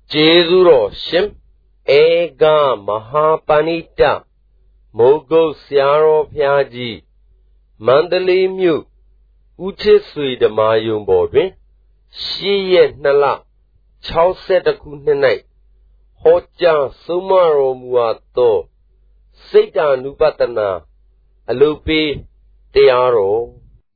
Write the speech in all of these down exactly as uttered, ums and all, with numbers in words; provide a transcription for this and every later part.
Jezuro Shim Ega Mahapanita Mogo Siaro Piaji Mandali Mu Uche Sui the Mayum Bodwin She yet Nala Chow set a kunenite Hoja Sumaro Muato Seta Nupatana Alupi Tearo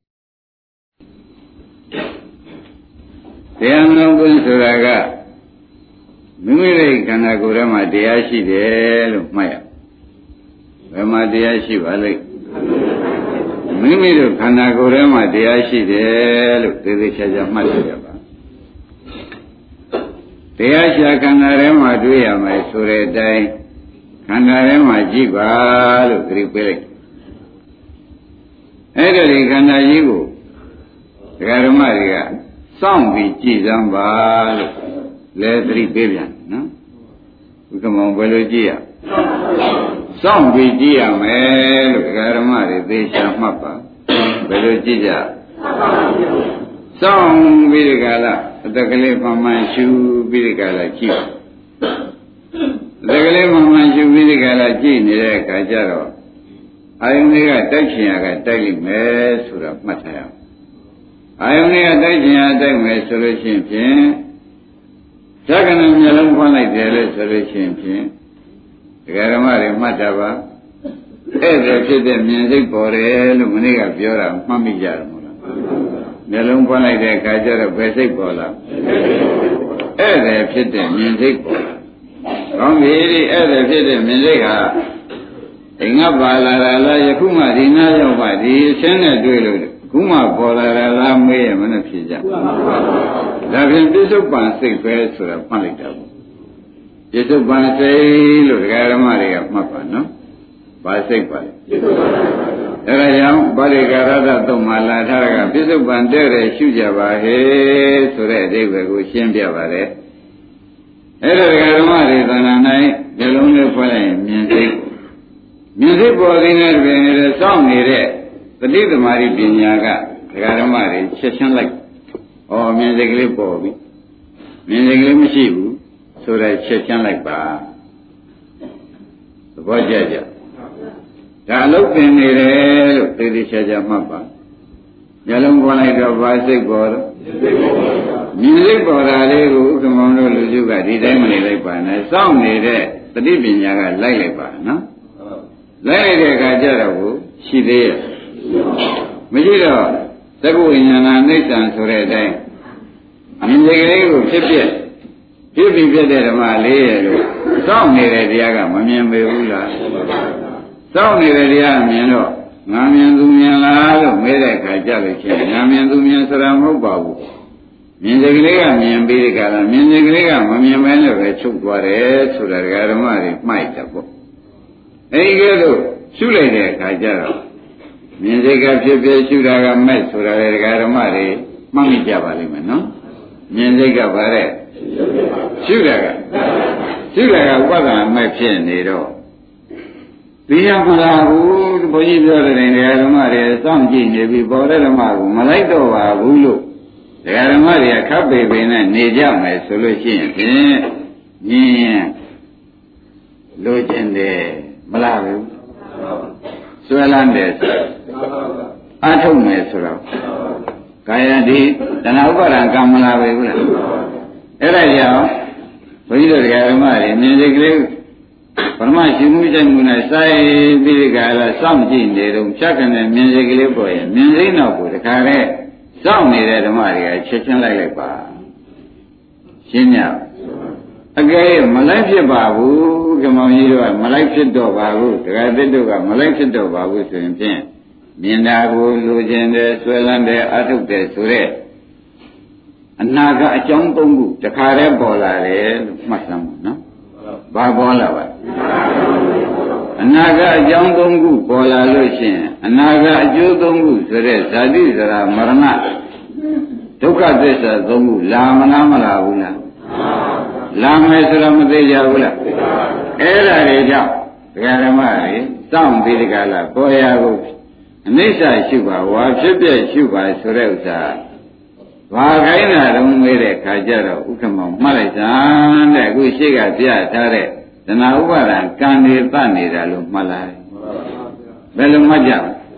Teano Suraga Mimiri Kanagurama Diashi de Maya Rama Diashi Valley Mimiru Kanagurama Diashi de Dirisha Matayaba Diasha Kanarema Duya my Sure Dai Kanarema Jiba Tripele Edari Kanajibu Garamaria Song be Jizamba Le three billion, no? We come on, Velogia. Some be Gia, man, Garamari, they shall mappa. Velogia. Some be the gala, the Galema Manchu be the gala chief. The Galema Manchu be the gala chin, the Kajaro. I only got touching, I got telling me, Sura Mataya. I only got touching, I tell me solution. Second, I'm yelling one like the solution. The Garamari Matava. Every kid in music for a Luminiga Fiora, Mammy Jarmula. Yelling one like the Kajara basic bola. Every kid in music bola. From the other kid in music. Ingabala, Yakuma, Dina, Yomadi, Senna, Kuma Bola, May, and Manapija. That will be so basic face for a panic double. Yes, a basic, look at a Maria Mapa, no? Basic body. There I am, Baligarada to Malataraga, Bishop Bandere, Shujava, hey, so that they will go Shimbiavare. Eregamari than a night, the lonely playing music. Music was in a song near it. The little Mari Binyaga, Garamari, session like. Oh, musically Bobby. Musically Mishibu, so that Chechen like Ba. The boy Jaja. I looked in the air, Lady Shaja Mapa. Yalum one like a bicycle board. Music board, I live, Commander Lujuga, the diamond like Ban. I sound near the living yaga like Ba, no? Like a Gajara, she there. Majida. Tabu in an nation so that in the Grego, Pipia, Pipia de Malay, some near the Yaga, Mamian Beula, some near the Yamiano, Namian Dumian Lado, Medeka Jalic, Namian Dumian Saram Babu, Mindegrega, Mian Birica, Mindegrega, Mamian Mano, Chukware, so that Garamari, might have. Hey, Gado, Sule, Kajaro. Music of Sudaga met for a Garamari, Mammy Javaliman, no? Music of Are Sudaga. Sudaga, what am I saying, Nero? The Yamala who believe in the Garamari, some genius before the Magu, Malaito, Hulu. The Garamari, a copy in a Nijam solution. Yeah. Look in the Malawi. Swellandes. I told me so. Kayadi, then I'll go and come alive. Eraya, for either Garamari, musically, for my Shimujan when I say Biligala, some gene, they don't chuck and musically boy, music no good, Kare, some needed a Maria, Chechen like Ba. Shinya. Again, Malaysia Babu, Gamamiro, Malaysia Babu, the Gabiduga, Malaysia Babu, to him. Minago, Lugende, Swellande, Atuk, Sure. And Naga, a Chongungu, the Kare Bola, Masam, no? Babola. And Naga, a Jongungu, Bola Lucien, and Naga, a Judungu, Sure, Sadi, Marana. Tuka this as Dungu, Lama Lama Lama Salamade Yavula. Era Reja, Garamari, some Vidigala, Boyago. Nisa Shuba, Washipia Shuba, Sureusa, ဘာခိုင်းတာတော့မေးတဲ့ခါကျတော့ဥက္ကမောင်မှတ်လိုက်စမ်းတဲ့အခုရှိကပြထားတဲ့သနာဥပါဒံကံနေသနေတာလို့မှတ်လိုက်ဘယ်လိုမှတ်ကြ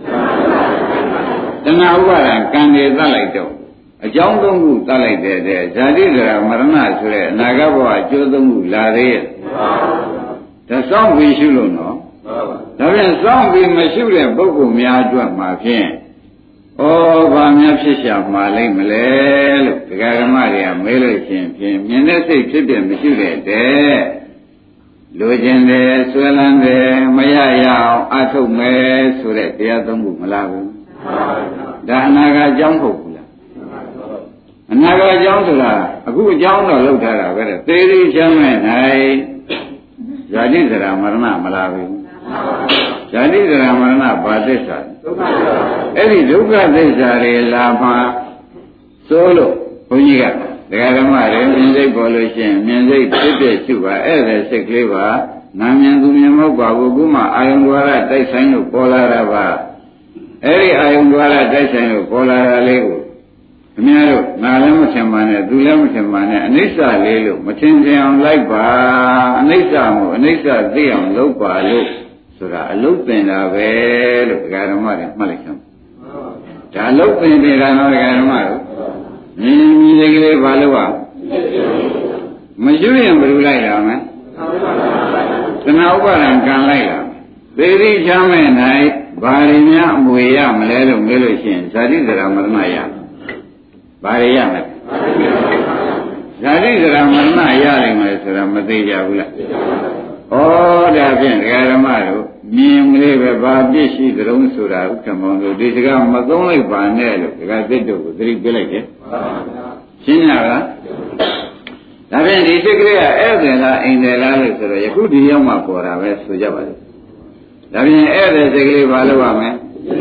သနာဥပါဒံကံနေသလိုက်တော့အကြောင်းသုံးခုသတ်လိုက်တဲ့တဲ့ဇာတိဇရာမရဏဆိုတဲ့အနာဂတ်ဘဝအကျိုးသုံးခုလာသေးရဲ့ဒါစောင့်ပြီးရှုလို့နော်ဒါပြန်စောင့်ပြီးမရှုတဲ့ပုဂ္ဂိုလ်များအတွက်မှာဖြင့်ဩဘာများဖြစ်ရှာမှာလိမ့်မလဲလို့ဒကာဓမ္မတွေကမေးလို့ရှင်ဖြင့်မြင်တဲ့စိတ်ဖြစ်ပြမရှိတဲ့တဲ့လိုချင်တယ်ဆွဲလန်းတယ်မရရအောင်အထုတ်မယ်ဆိုတဲ့တရားသုံးခုမလားဘူးဒါအနာဂတ်အကြောင်းဟုတ်ဘူးလားအနာဂတ်အကြောင်းဆိုတာအခုအကြောင်းတော့လောက်ထားတာပဲတဲ့သေရီချမ်းမဲ့နိုင်ဇာတိဇရာမရဏမလားဘူးဇာတိဇရာမရဏဘာသစ္စာအဲ့ဒီဒုက္ခသစ္စာတွေလာမှစိုးလို့ဘုန်းကြီးကဒကာဓမ္မတွေမြင်စိတ်ပေါ်လို့ရှိရင်မြင်စိတ်ဖြစ်ဖြစ်ရှုပါအဲ့ဒါစိတ်ကလေးပါနာမြင်သူမြင်မဟုတ်ပါဘူးခုမှအာယုံဒွါရတိုက်ဆိုင်လို့ပေါ်လာတာပါအဲ့ဒီအာယုံဒွါရတိုက်ဆိုင်လို့ပေါ်လာတာလေးကိုအများတို့ငါလည်းမထင်ပါနဲ့သူလည်းမထင်ပါနဲ့အနိစ္စလေးလို့မထင်ကြအောင်လိုက်ပါအနိစ္စမို့အနိစ္စသိအောင်လုပ်ပါလို့ဆိုတာအလုတ်ပင်တာပဲလို့ဒကာဓမ္မတွေမှတ်လိုက်ချင်ဒါအလုတ်ပင်နေတာတော့ဒကာဓမ္မတို့မြင်မြင်လေးကလေးဘာလို့อ่ะမကျွရင်ဘယ်လိုလိုက်ရမလဲသနာဥပါဒံကံလိုက်လာသေတိချမ်းမဲ့နိုင်ဘာရင်းများအမွေရမလဲလို့မေးလို့ရှိရင်ဇာတိဇရာမရဏရဘာရရမလဲဇာတိဇရာမရဏရနိုင်မယ်ဆိုတာမသိကြဘူးလားဩဒါဖြင့်ဒကာဓမ္မတို့မြင်ကလေးပဲဘာပြည့်ရှိသလုံးဆိုတာဥက္ကမောင်တို့ဒီစကားမသုံးလိုက်ပါနဲ့လို့ဒကာသစ်တို့ကိုသတိပေးလိုက်တယ်ရှင်းရလားဒါဖြင့်ဒီစိတ်ကလေးကဧည့်သည်လားအိမ်သည်လားလို့ဆိုတော့ယခုဒီရောက်မှပေါ်တာပဲဆိုကြပါလိမ့်ဒါဖြင့်ဧည့်သည်စိတ်ကလေးဘာလုပ်ရမလဲ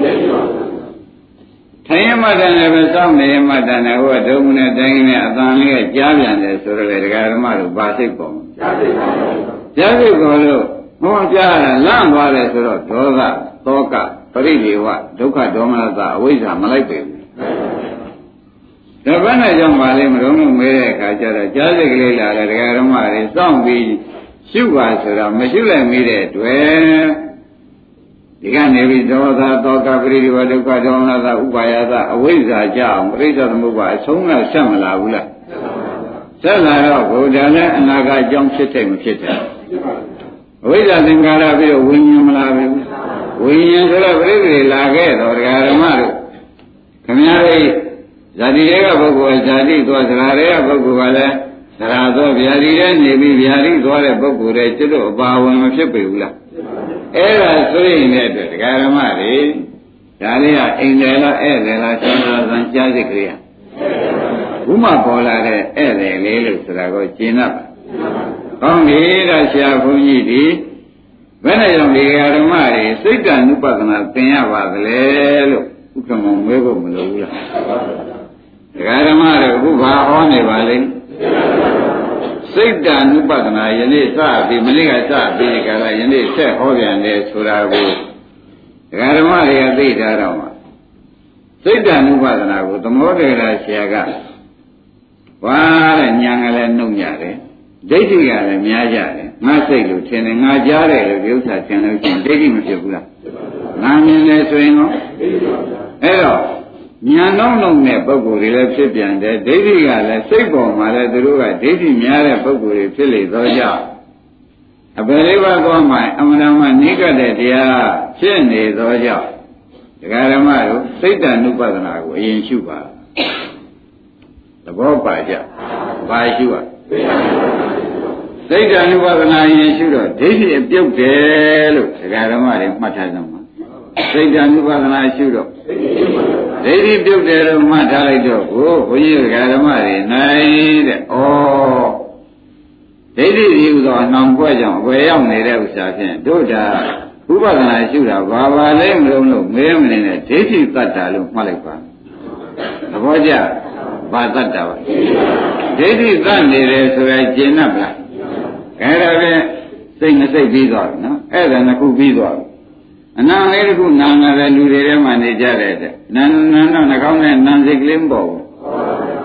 ထိုင်ရမှတန်လည်းပဲစောင့်နေရမှတန်လည်းဟိုဒုံနဲ့တိုင်းနဲ့အတန်လေးကကြားပြန်တယ်ဆိုတော့လေဒကာဓမ္မတို့ဘာစိတ်ပေါ်ကြားစိတ်ပေါ်ကြားစိတ်ပေါ်လို့ဟောကြားတာလန့်သွားတယ်ဆိုတော့ဒေါသသောကပရိဒေဝဒုက္ခဒေါမနတအဝိဇ္ဇာမလိုက်ပေဘူးဒါဘယ်နဲ့ကြောင့်ပါလဲမတော်လို့မေးတဲ့အခါကျတော့ကြားစိတ်ကလေးလာတယ်ဒကာဓမ္မတွေစောင့်ပြီးရှုပါဆိုတာမရှုလိုက်မိတဲ့အတွက်ဒီကနေပြီးဒေါသသောကပရိဒေဝဒုက္ခဒေါမနတဥပါယသအဝိဇ္ဇာကြောင့်ပရိစ္ဆေသမုပ္ပါအဆုံးကဆက်မလာဘူးလားဆက်လာတော့ဘုရားနဲ့အနာဂတ်အကြောင်းဖြစ်တဲ့မဖြစ်တဲ့အဝိဇ္ဇာသင်္ခါရပြီးတော့ဝိညာဉ်မလာဘူးဝိညာဉ်ဆိုတော့ပရိသေလာခဲ့တော့ဒကာဓမ္မတို့ခင်ဗျားတို့ဇာတိတွေကပုဂ္ဂိုလ်ဇာတိသွားဇရာတွေကပုဂ္ဂိုလ်ကလည်းဇရာသောဗျာတိတွေနေပြီးဗျာတိသွားတဲ့ပုဂ္ဂိုလ်တွေကျွတ်တို့အပါဝင်မဖြစ်ပေဘူးလားအဲ့ဒါဆိုရင်လည်းဒကာဓမ္မတွေဒါလေးကအိမ်တယ်လားဧည့်တယ်လားဆန္ဒဆန်းကြားစိတ်ကလေးကဘုမပေါ်လာတဲ့ဧည့်တယ်လေးလို့ဆိုတာကိုကျင့်တတ်ပါကောင်းပြီဒါဆရာဘုန်းကြီးဒီဘယ်နဲ့ကြောင့်ဒီဓမ္မတွေစိတ်တ ानु ပဒနာသင်ရပါသလဲလို့ဥက္ကမောမေးဖို့မလိုဘူးလားဒကာဓမ္မတွေအခုဘာဟောနေပါလိမ့်စိတ်တ ानु ပဒနာယနေ့စပြီးမနေ့ကစပြီးကြလားယနေ့ဆက်ဟောပြန်တယ်ဆိုတာကိုဒကာဓမ္မတွေကသိထားတော့မှစိတ်တ ानु ပဒနာကိုသမောတေရာဆရာကဝါတဲ့ညာကလည်းနှုတ်ရတယ်ဒိဋ္ဌိကလည်းများကြတယ်ငါစိတ်လို့ထင်တယ်ငါကြားတယ်လို့ဒီဥစ္စာထင်လို့ရှိရင်ဒိဋ္ဌိမဖြစ်ဘူးလားငါမြင်တယ်ဆိုရင်တော့အဲ့တော့ဉာဏ်လုံးလုံးတဲ့ပုဂ္ဂိုလ်တွေလည်းဖြစ်ပြန်တယ်ဒိဋ္ဌိကလည်းစိတ်ပေါ်မှာလည်းသူတို့ကဒိဋ္ဌိများတဲ့ပုဂ္ဂိုလ်တွေဖြစ်လေသောကြောင့်အပရိပါကောမှအမှန်တမ်းနိကတဲ့တရားဖြစ်နေသောကြောင့်ဒကာဓမ္မတို့စိတ်တ ानु ပဒနာကိုအရင်ရှုပါသဘောပါကြဘာရှုရစိတ်တ ानु ပဒနာရင်ရှုတော့ဒိဋ္ဌိအပြုတ်တယ်လို့ဒကာဓမ္မတွေမှတ်ထားကြမှာစိတ်တ ानु ပဒနာရှုတော့ဒိဋ္ဌိပြုတ်တယ်လို့မှတ်ထားလိုက်တော့ဘုဘုန်းကြီးဒကာဓမ္မတွေနိုင်တဲ့ဩဒိဋ္ဌိဒီဥသောအနှောင်ပွဲကြောင့်အဝယ်ရောက်နေတဲ့ဥစ္စာဖြင့်တို့တာဥပဒနာရှုတာဘာပါလဲမလို့လို့မဲမနေနဲ့ဒိဋ္ဌိတတ်တာလို့မှတ်လိုက်ပါသဘောကျဘာတတ်တာပါဒိဋ္ဌိတတ်နေတယ်ဆိုရင်ကျင်납လားအဲ့ဒါဖြင့်စိတ်နဲ့စိတ်ပြီးသွားပြီနော်အဲ့ဒါနှစ်ခုပြီးသွားပြီအနံလေးတစ်ခုနာငါတဲ့လူတွေထဲမှာနေကြတဲ့တဲ့နန်းနန်းတော့နှာခေါင်းနဲ့နန်းစိတ်ကလေးမပေါ်ဘူး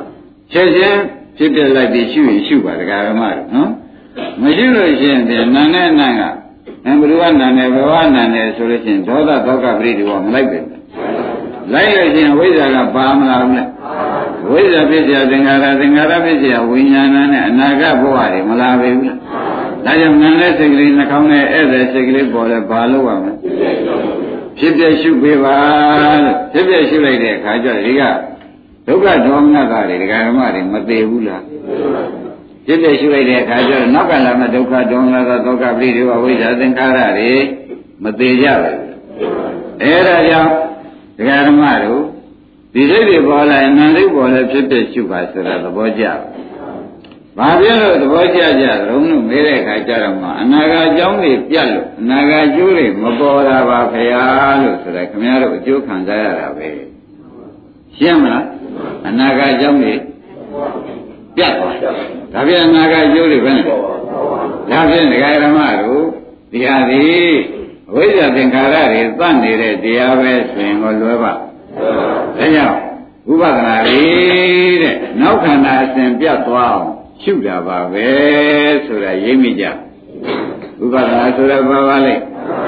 ချက်ချင်းဖြစ်ပြလိုက်ပြီးရှုရင်ရှုပါဒကာရမတို့နော်မရှိလို့ရှိရင်ပြန်နာနဲ့နာကအဲဘုရားနာနဲ့ဘဝနာနဲ့ဆိုလို့ရှိရင်ဒေါသဒေါကပရိဒီဝမလိုက်ပဲလိုက်လို့ရှိရင်ဝိဇ္ဇာကပါမလာဘူးလားဝိဇ္ဇာဖြစ်เสียသင်္ခါရသင်္ခါရဖြစ်เสียဝိညာဏနဲ့အနာဂတ်ဘဝတွေမလာပဲဘူးလားဒါကြောင့်နာနဲ့စိတ်ကလေးနှာခေါင်းနဲ့ဧည့်သည်စိတ်ကလေးပေါ်လဲဘာလို့ရမလဲဖြစ်ပြရှုပေးပါလို့ဖြစ်ပြရှုလိုက်တဲ့အခါကျတော့ဒီကဒုက္ခဒေါမနတာတွေဒကာဓမ္မတွေမသေးဘူးလားဖြစ်ပြရှုလိုက်တဲ့အခါကျတော့နောက်ကလာမဲ့ဒုက္ခဒေါမနတာဒုက္ခပရိဒေဝဝိဇ္ဇာသင်္ခါရတွေမသေးကြဘူးအဲဒါကြောင့်ဒကာဓမ္မတို့ဒီစိတ်တွေပေါ်လာရင်နာစိတ်ပေါ်လဲဖြစ်ပြရှုပါဆိုတာသဘောကျဘာဖြစ်လို့သဘောကျကြတုံးလို့မေးတဲ့အခါကျတော့မှအနာဂတ်အကြောင်းတွေပြတ်လို့အနာဂတ်ကျိုးတွေမပေါ်တာပါခရားလို့ဆိုတော့ခင်ဗျားတို့အကျိုးခံစားရတာပဲရှင်းမလားအနာဂတ်အကြောင်းတွေပြတ်သွားဒါပြန်အနာဂတ်ကျိုးတွေပဲဒါဖြင့်ဒကာဓမ္မတို့ဒီဟာဒီအဝိဇ္ဇာသင်္ခါရတွေသတ်နေတဲ့တရားပဲဆိုရင်ကိုလွယ်ပါဒါကြောင့်ဥပဒနာလေးတဲ့နောက်ခန္ဓာအစဉ်ပြတ်သွားအောင်ရှုတာပါပဲဆိုတာရိပ်မိကြဥပဒနာဆိုတာဘာပါလဲ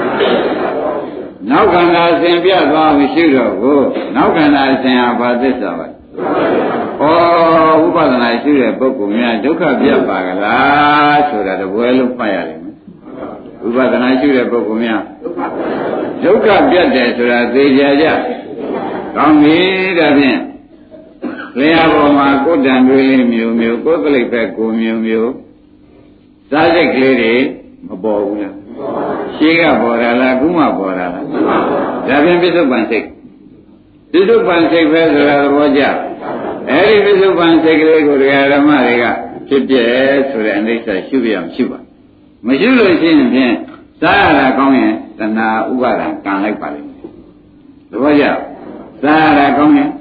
နောက်ခန္ဓာအစဉ်ပြတ်သွားအောင်ရှုတော့ကိုနောက်ခန္ဓာအစဉ်ဟာဘာသစ္စာပါဩဥပဒနာရှုတဲ့ပုဂ္ဂိုလ်များဒုက္ခပြတ်ပါကလားဆိုတာတပွဲလုံးမှတ်ရလိမ့်မယ်ဥပဒနာရှုတဲ့ပုဂ္ဂိုလ်များဒုက္ခပြတ်တယ်ဆိုတာသိကြကြကောင်းပြီဒါဖြင့်လျှာပေါ်မှာကိုယ်တန်တွေမျိုးမျိုးကိုယ်ကလေးပဲကိုမျိုးမျိုးစားစိတ်ကလေးတွေမပေါ်ဘူးလားရှင်းကပေါ်တာလားခုမှပေါ်တာလားဒါဖြင့်ပြစ္ဆုတ်ပန်စိတ်ပြစ္ဆုတ်ပန်စိတ်ပဲဆိုတာသဘောကျအဲဒီပြစ္ဆုတ်ပန်စိတ်ကလေးကိုတရားဓမ္မတွေကဖြစ်ပြဲဆိုတဲ့အနိစ္စရှုပြအောင်ရှုပါမရှုလို့ရှိရင်ဖြင့်စားရတာကောင်းရင်တဏှာဥပါဒံကံလိုက်ပါလိမ့်မယ်သဘောကျစားရတာကောင်းရင်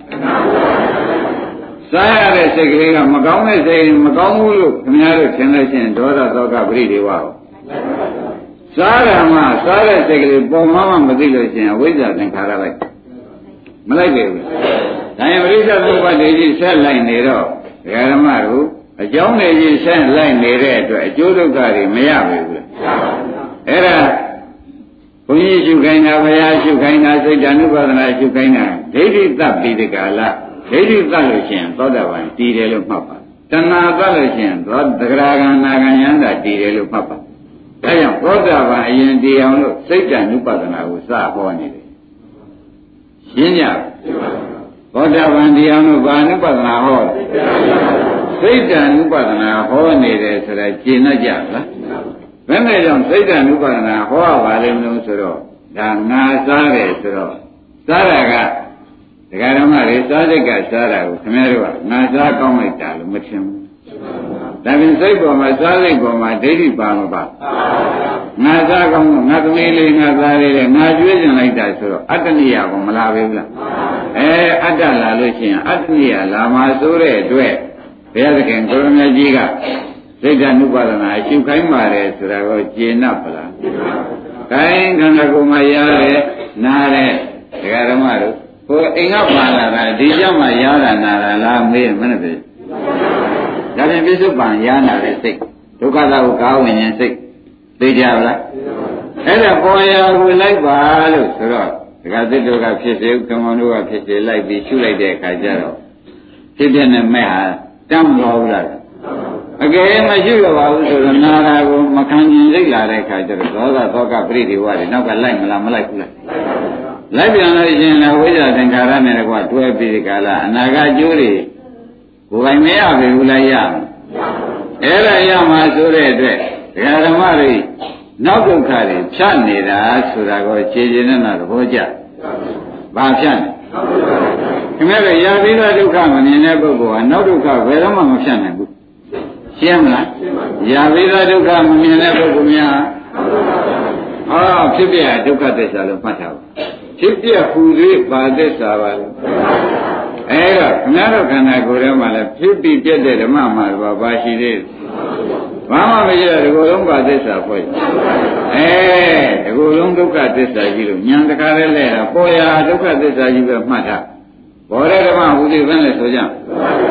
စားရတဲ့စိတ်ကလေးကမကောင်းတဲ့စိတ်မကောင်းဘူးလို့ခင်ဗျားတို့ထင်လို့ရှိရင်ဒေါသသောကပရိဒေဝရောစားရမှာစားတဲ့စိတ်ကလေးပုံမှန်မှမသိလို့ရှိရင်အဝိဇ္ဇာသင်္ခါရလိုက်မလိုက်ပဲဘူးဒါရင်ပရိစ္ဆေသုပ္ပတ္တိကြီးဆက်လိုက်နေတော့ဒကာဓမ္မတို့အကြောင်းတွေကြီးဆက်လိုက်နေတဲ့အတွက်အကျိုးဒုက္ခတွေမရဘူးလေအဲ့ဒါဘုန်းကြီးရှုခိုင်းတာဘုရားရှုခိုင်းတာစိတ်ဓာနုပါဒနာရှုခိုင်းတာဒိဋ္ဌိသပိတကာလဒိဋ္ဌိသတ်လို့ရှိရင်သောတာပန်တည်တယ်လို့မှတ်ပါတဏှာသတ်လို့ရှိရင်သောတဂရဂံနာဂံယန္တာတည်တယ်လို့မှတ်ပါဒါကြောင့်သောတာပန်အရင်တည်အောင်လို့စိတ်ဓာနုပါဒနာကိုစဟောနေတယ်ရှင်းကြသောတာပန်တည်အောင်လို့ဘာနုပါဒနာဟောစိတ်ဓာနုပါဒနာဟောနေတယ်ဆိုတာရှင်းတတ်ကြလားဘယ်နဲ့ကြောင့်စိတ်ဓာနုပါဒနာဟောရပါလိမ့်မလို့ဆိုတော့ဒါငါစားတယ်ဆိုတော့စားတာကဒကာဓမ္မတွေစားစိတ်ကစားတာကိုခင်ဗျားတို့ကငါစားကောင်းလိုက်တာလို့မထင်ဘူး။ဒါပြင်စိတ်ပေါ်မှာစားစိတ်ပေါ်မှာဒိဋ္ဌိပါမပါ။ငါစားကောင်းလို့ငါသမီးလေးငါသားလေးနဲ့ငါကျွေးကျင်လိုက်တာဆိုတော့အတ္တနိယကမလာဘူးလား။အဲအတ္တလာလို့ရှိရင်အတ္တနိယလာမှာဆိုတဲ့အတွက်ဘုရားသခင်ကိုရမကြီးကစိတ်ဓာနုပါဒနာအရှုခိုင်းပါတယ်ဆိုတာကိုကျေနပ်ပလား။ခိုင်းခန္ဓာကိုယ်မှာရတယ်နားတယ်ဒကာဓမ္မတို့ဟိုအိမ်ကပါလာတာဒီကြောင့်မှရတာနာတာလားမေးမနဲ့ပဲဒါပြန်ပြစ္ဆုတ်ပံရနာတဲ့စိတ်ဒုက္ခသာကိုကားဝင်ရင်စိတ်သိကြပါလားအဲ့ဒါပေါ်ရဝင်လိုက်ပါလို့ဆိုတော့ဒကာသစ်တို့ကဖြစ်စေကံမောင်တို့ကဖြစ်စေလိုက်ပြီးရှုလိုက်တဲ့အခါကျတော့ဖြစ်ပြတဲ့မဲ့ဟာတမ်းမတော်ဘူးလားအကယ်မရှိရပါဘူးဆိုတော့နာတာကိုမခံကျင်စိတ်လာတဲ့အခါကျတော့ဒေါသသောကပရိဒေဝတွေနောက်ကလိုက်မလားမလိုက်ဘူးလားလိုက်ပြန်လို့ရှိရင်လည်းဝိဇ္ဇာသင်္ခါရနဲ့ကွာတွဲပြီးဒီကလာအနာဂတ်ကျိုးတွေကိုယ်ပိုင်မရပြီဘူးလားရအဲ့ဒါရမှာဆိုတဲ့အတွက်ဒကာဓမ္မတွေနောက်ဒုက္ခတွေဖြတ်နေတာဆိုတာကိုခြေခြေနဲ့တော့သဘောကျဘာဖြတ်လဲခင်ဗျားတို့ရာပြီးတော့ဒုက္ခမမြင်တဲ့ပုဂ္ဂိုလ်ကနောက်ဒုက္ခဘယ်တော့မှမဖြတ်နိုင်ဘူးရှင်းမလားရာပြီးတော့ဒုက္ခမမြင်တဲ့ပုဂ္ဂိုလ်များအော်ဖြစ်ပြဒုက္ခသစ္စာလို့မှတ်ထားပါဖြစ်ပြဟူသေးပါသစ္စာပါလို့အဲဒါခဏတော့ခန္ဓာကိုယ်ထဲမှာလည်းဖြစ်ပြီးပြည့်တဲ့ဓမ္မမှာဘာပါရှိသေးဘာမှမရှိတဲ့ဒီကိုယ်လုံးပါသစ္စာဖွဲ့အဲဒီကိုယ်လုံးဒုက္ခသစ္စာကြီးလို့ဉာဏ်တကားလေးလဲတာပေါ်ရာဒုက္ခသစ္စာကြီးပဲမှတ်ထားဘောရဓမ္မဟူသေးဘယ်နဲ့ဆိုကြအဲ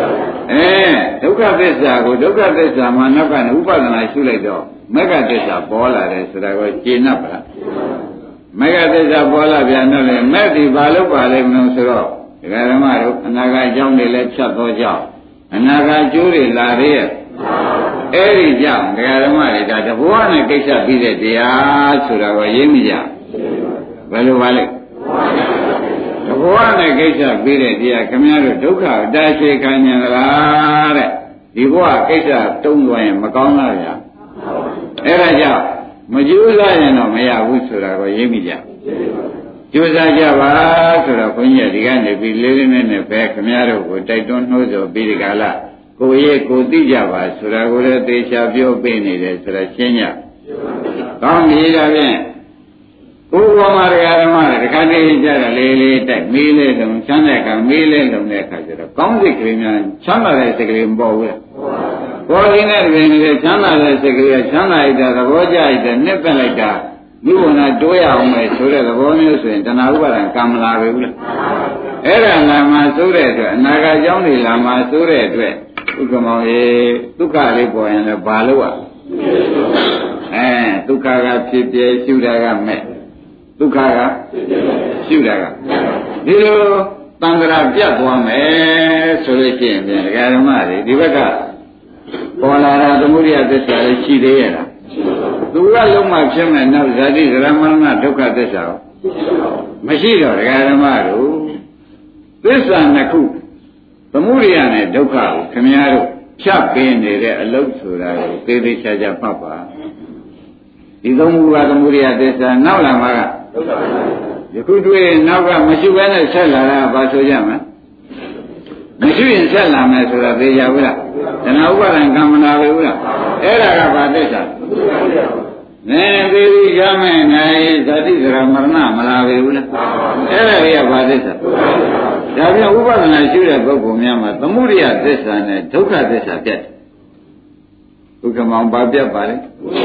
အဲဒုက္ခသစ္စာကိုဒုက္ခသစ္စာမှာနောက်ကနေဥပဒနာရှုလိုက်တော့မဂ္ဂသစ္စာပေါ်လာတယ်ဆိုတာကိုကျေနပ်ပါလားမဂ္ဂသစ္စာပေါ်လာပြန်တော့လေမဲ့ဒီဘာလို့ပါလဲမလို့ဆိုတော့ဒကာဓမ္မတို့အနာဂတ်အကြောင်းတွေလည်းဖြတ်သောကြောင့်အနာဂတ်ကျိုးတွေလာသေးရဲ့အဲ့ဒီကြောင့်ဒကာဓမ္မတွေဒါတဘောနဲ့ကိစ္စပြီးတဲ့တရားဆိုတာကိုရင်းမိကြဘယ်လိုပါလဲတဘောနဲ့ကိစ္စပြီးတဲ့တရားခင်ဗျားတို့ဒုက္ခအတရှိခံဉာဏ်လားတဲ့ဒီဘဝကိစ္စတုံးသွားရင်မကောင်းလားဗျာအဲ့ဒါကြောင့်မကြိုးစားရင်တော့မရဘူးဆိုတာကိုရင်းမိကြကြိုးစားကြပါဆိုတော့ဘုန်းကြီးဒီကနေပြီးလေးလေးနဲ့နဲ့ပဲခင်ဗျားတို့ကိုတိုက်တွန်းနှိုးဆော်ပြီးဒီကလာကိုရဲ့ကိုသိကြပါဆိုတာကိုလည်းသေချာပြောပေးနေတယ်ဆိုတော့ရှင်းကြကောင်းပြီဒါဖြင့်ကိုယ်ပေါ်မှာတရားဓမ္မတွေတခါတည်းကြတာလေးလေးတိုက်မေးလေးလုံးချမ်းတဲ့အခါမေးလေးလုံးတဲ့အခါကျတော့ကောင်းစိတ်ကလေးများချမ်းသာတဲ့စိတ်ကလေးမပေါ်ဘူးလားပေါ်ရင်းတဲ့တွင်လည်းချမ်းသာတဲ့စိတ်ကလေးချမ်းသာလိုက်တာသဘောကျလိုက်တဲ့နှစ်သက်လိုက်တာဒီဝနာတိုးရအောင်မယ်ဆိုတဲ့သဘောမျိုးဆိုရင်တဏှာဥပါဒံကံမလာပဲဘူးလားအဲ့ဒါလာမှဆိုတဲ့အတွက်အနာဂတ်ကြောင်းတွေလာမှဆိုတဲ့အတွက်ဥက္ကမောင်ရေဒုက္ခလေးပေါ်ရင်လည်းဘာလို့อ่ะအဲဒုက္ခကဖြစ်ပြရှုတာကမဲ့ဒုက္ခကရှုတာကဒီလိုတန်ត្រာပြတ်သွားမယ်ဆိုလို့ရှိရင်ပြန်ဒကာဓမ္မတွေဒီဘက်ကပေါ်လာတာသမုဒိယသစ္စာလေးရှိသေးရဲ့လားသူကလုံးမဖြစ်မဲ့နောက်ဇာတိဇရမရဏဒုက္ခသစ္စာမရှိတော့ဒကာဓမ္မတို့သစ္စာနှစ်ခုသမုဒိယနဲ့ဒုက္ခကိုခင်ဗျားတို့ဖြတ်ပင်နေတဲ့အလုပ်ဆိုတာကိုသေသေးချာချာမှတ်ပါဒီသုံးခုကသမုဒိယသစ္စာနောက်လာမှာကဒုက္ခသစ္စာယခုတွေ့နောက်ကမရှိဘဲနဲ့ဆက်လာတာဘာဆိုကြမလဲမရှိရင်ဆက်လာမယ်ဆိုတာသိကြဘူးလားတဏှာဥပါဒံကံမနာပဲဘူးလားအဲ့ဒါကဘာသစ္စာနဲသေသေးကြမယ်နိုင်ဇာတိဇရာမရဏမလာပဲဘူးလားအဲ့ဒါကြီးကဘာသစ္စာဒါပြန်ဥပဒနာရှိတဲ့ပုဂ္ဂိုလ်များမှာသမုဒိယသစ္စာနဲ့ဒုက္ခသစ္စာပြတ်တယ်ဒုက္ခမောင်ဘာပြတ်ပါလဲ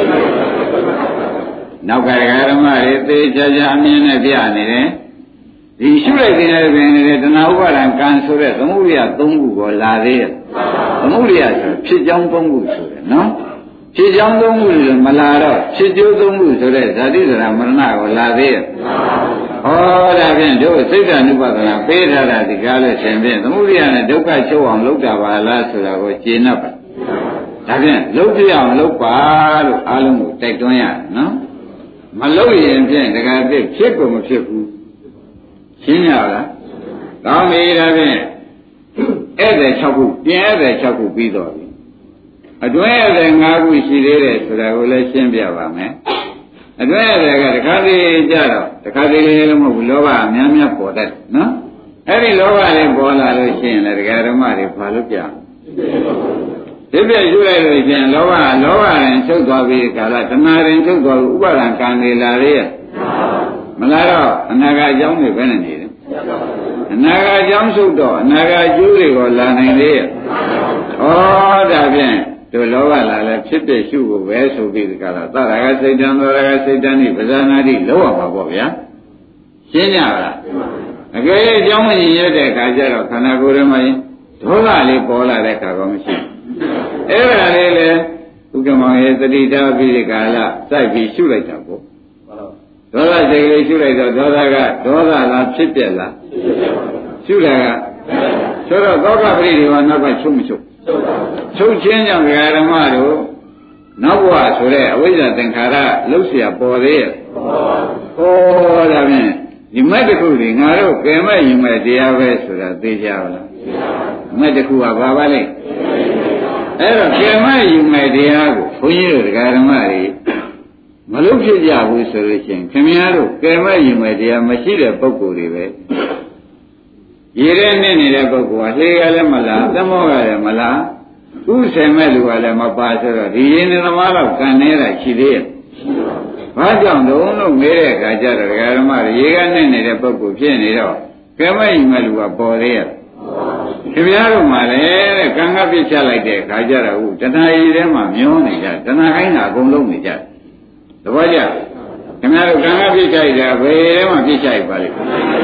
နောက်ကဓမ္မတွေသေချာချာအမြင်နဲ့ပြနေတယ်ဒီရှုလိုက်တဲ့ပင်နေတဲ့တဏှာဥပါဒံကံဆိုတဲ့သမုဒိယသုံးခုကိုလာသေးတယ်သမုဒိယဆိုဖြစ်ကြောင်းသုံးခုဆိုတယ်နော်ဖြစ်ကြောင်းသုံးခုဆိုမလာတော့ဖြစ်ကျိုးသုံးခုဆိုတဲ့ဇာတိဇရာမရဏကိုလာသေးတယ်ဟောဒါဖြင့်တို့စိတ်ဓာနုပါဒနာပေးထားတာဒီကားလို့ရှင်ဖြင့်သမုဒိယနဲ့ဒုက္ခချုပ်အောင်လုပ်တာပါလားဆိုတာကိုကျေနပ်ပါဒါဖြင့်လုပ်ပြအောင်လုပ်ပါလို့အားလုံးကိုတိုက်တွန်းရတယ်နော်မလုပ်ရင်ဖြင့်တခါတည်းဖြစ်ကိုမဖြစ်ဘူးရှင်းရလားကောင်းပြီဒါဖြင့်ဧည့်သည်၆ခုပြင်ဧည့်သည်၆ခုပြီးတော့ပြီအတွင်းဧည့်သည်၅ခုရှိသေးတယ်ဆိုတာကိုလည်းရှင်းပြပါမယ်အတွင်းဧည့်သည်ကတခါတည်းကြတော့တခါတည်းလည်းမဟုတ်ဘူးလောဘအများများပေါ်တတ်နော်အဲ့ဒီလောဘလေးပေါ်လာလို့ရှိရင်လည်းတရားဓမ္မတွေဘာလို့ပြဒီပြည့်ယူလိုက်လို့ရှိရင်လောဘလောဘရင်ချုပ်သွားပြီးကာလတဏှာရင်ချုပ်သွားပြီးဥပါဒံကံတွေလာလေမလာတော့အနာဂတ်အကြောင်းတွေပဲနေတယ်အနာဂတ်အကြောင်းချုပ်တော့အနာဂတ်အကျိုးတွေကိုလာနိုင်လေဩဒါဖြင့်တို့လောဘလာလဲဖြစ်တဲ့ရှုကိုပဲဆိုပြီးဒီကာလသရဂစိတ်တံသောရဂစိတ်တံဤပဇာနာတိလောက်ရမှာပေါ့ဗျာရှင်းကြလားအကယ်၍အကြောင်းမရင်ရတဲ့အခါကျတော့ခန္ဓာကိုယ်ထဲမှာဒေါသလေးပေါ်လာတဲ့အခါကောမရှိအဲ့ဒါလေးလေဥက္ကမောင်ရဲ့သတိထားပြီးဒီကာလစိုက်ပြီးရှုလိုက်တာပေါ့ဒေါသစိတ်လေးရှုလိုက်တော့ဒေါသကဒေါသလားဖြစ်ပြက်လားရှုတာကဆိုတော့သောကပရိဒီဝနောက်ကချုပ်မချုပ်ချုပ်ချင်းကြောင့်ဓမ္မတို့နောက်ဘဝဆိုတဲ့အဝိဇ္ဇာသင်္ခါရလှုပ်เสียပေါ်သေးရဲ့ဟောဒါဖြင့်ဒီမဲ့တစ်ခုတွေငါတို့ကဲမဲ့ယူမဲ့တရားပဲဆိုတာသိကြပါလားမဲ့တစ်ခုကဘာပါလဲအဲ့တော့ကဲမဲ့ယူမဲ့တရားကိုဘုန်းကြီးတို့ဓမ္မတွေမလုပ်ဖြစ်ကြဘူးဆိုလို့ရှိရင်ခင်ဗျားတို့ကဲမဲ့ယူမဲ့တရားမရှိတဲ့ပုဂ္ဂိုလ်တွေပဲရေထဲနေနေတဲ့ပုဂ္ဂိုလ်ကလှေကလည်းမလားသမောကလည်းမလားဥစ္စေမဲ့လူကလည်းမပါဆိုတော့ဒီရင်းနေသမားတော့ကံနေတာရှိသေးရဲ့ဘာကြောင့်တုံးလို့မေးတဲ့အခါကျတော့ဓမ္မတွေရေကနေနေတဲ့ပုဂ္ဂိုလ်ဖြစ်နေတော့ကဲမဲ့ယူမဲ့လူကပေါ်သေးရဲ့ခင်ဗျားတို့မှလည်းတဲ့ကံကပြစ်ချလိုက်တဲ့အခါကျတော့ဟုတ်တဏှာရည်ထဲမှာမျောနေကြတဏှာခိုင်းတာအကုန်လုံးနေကြသဘောကျခင်ဗျားတို့ကံကပြစ်ချလိုက်တာဘယ်ထဲမှာပြစ်ချလိုက်ပါလိမ့်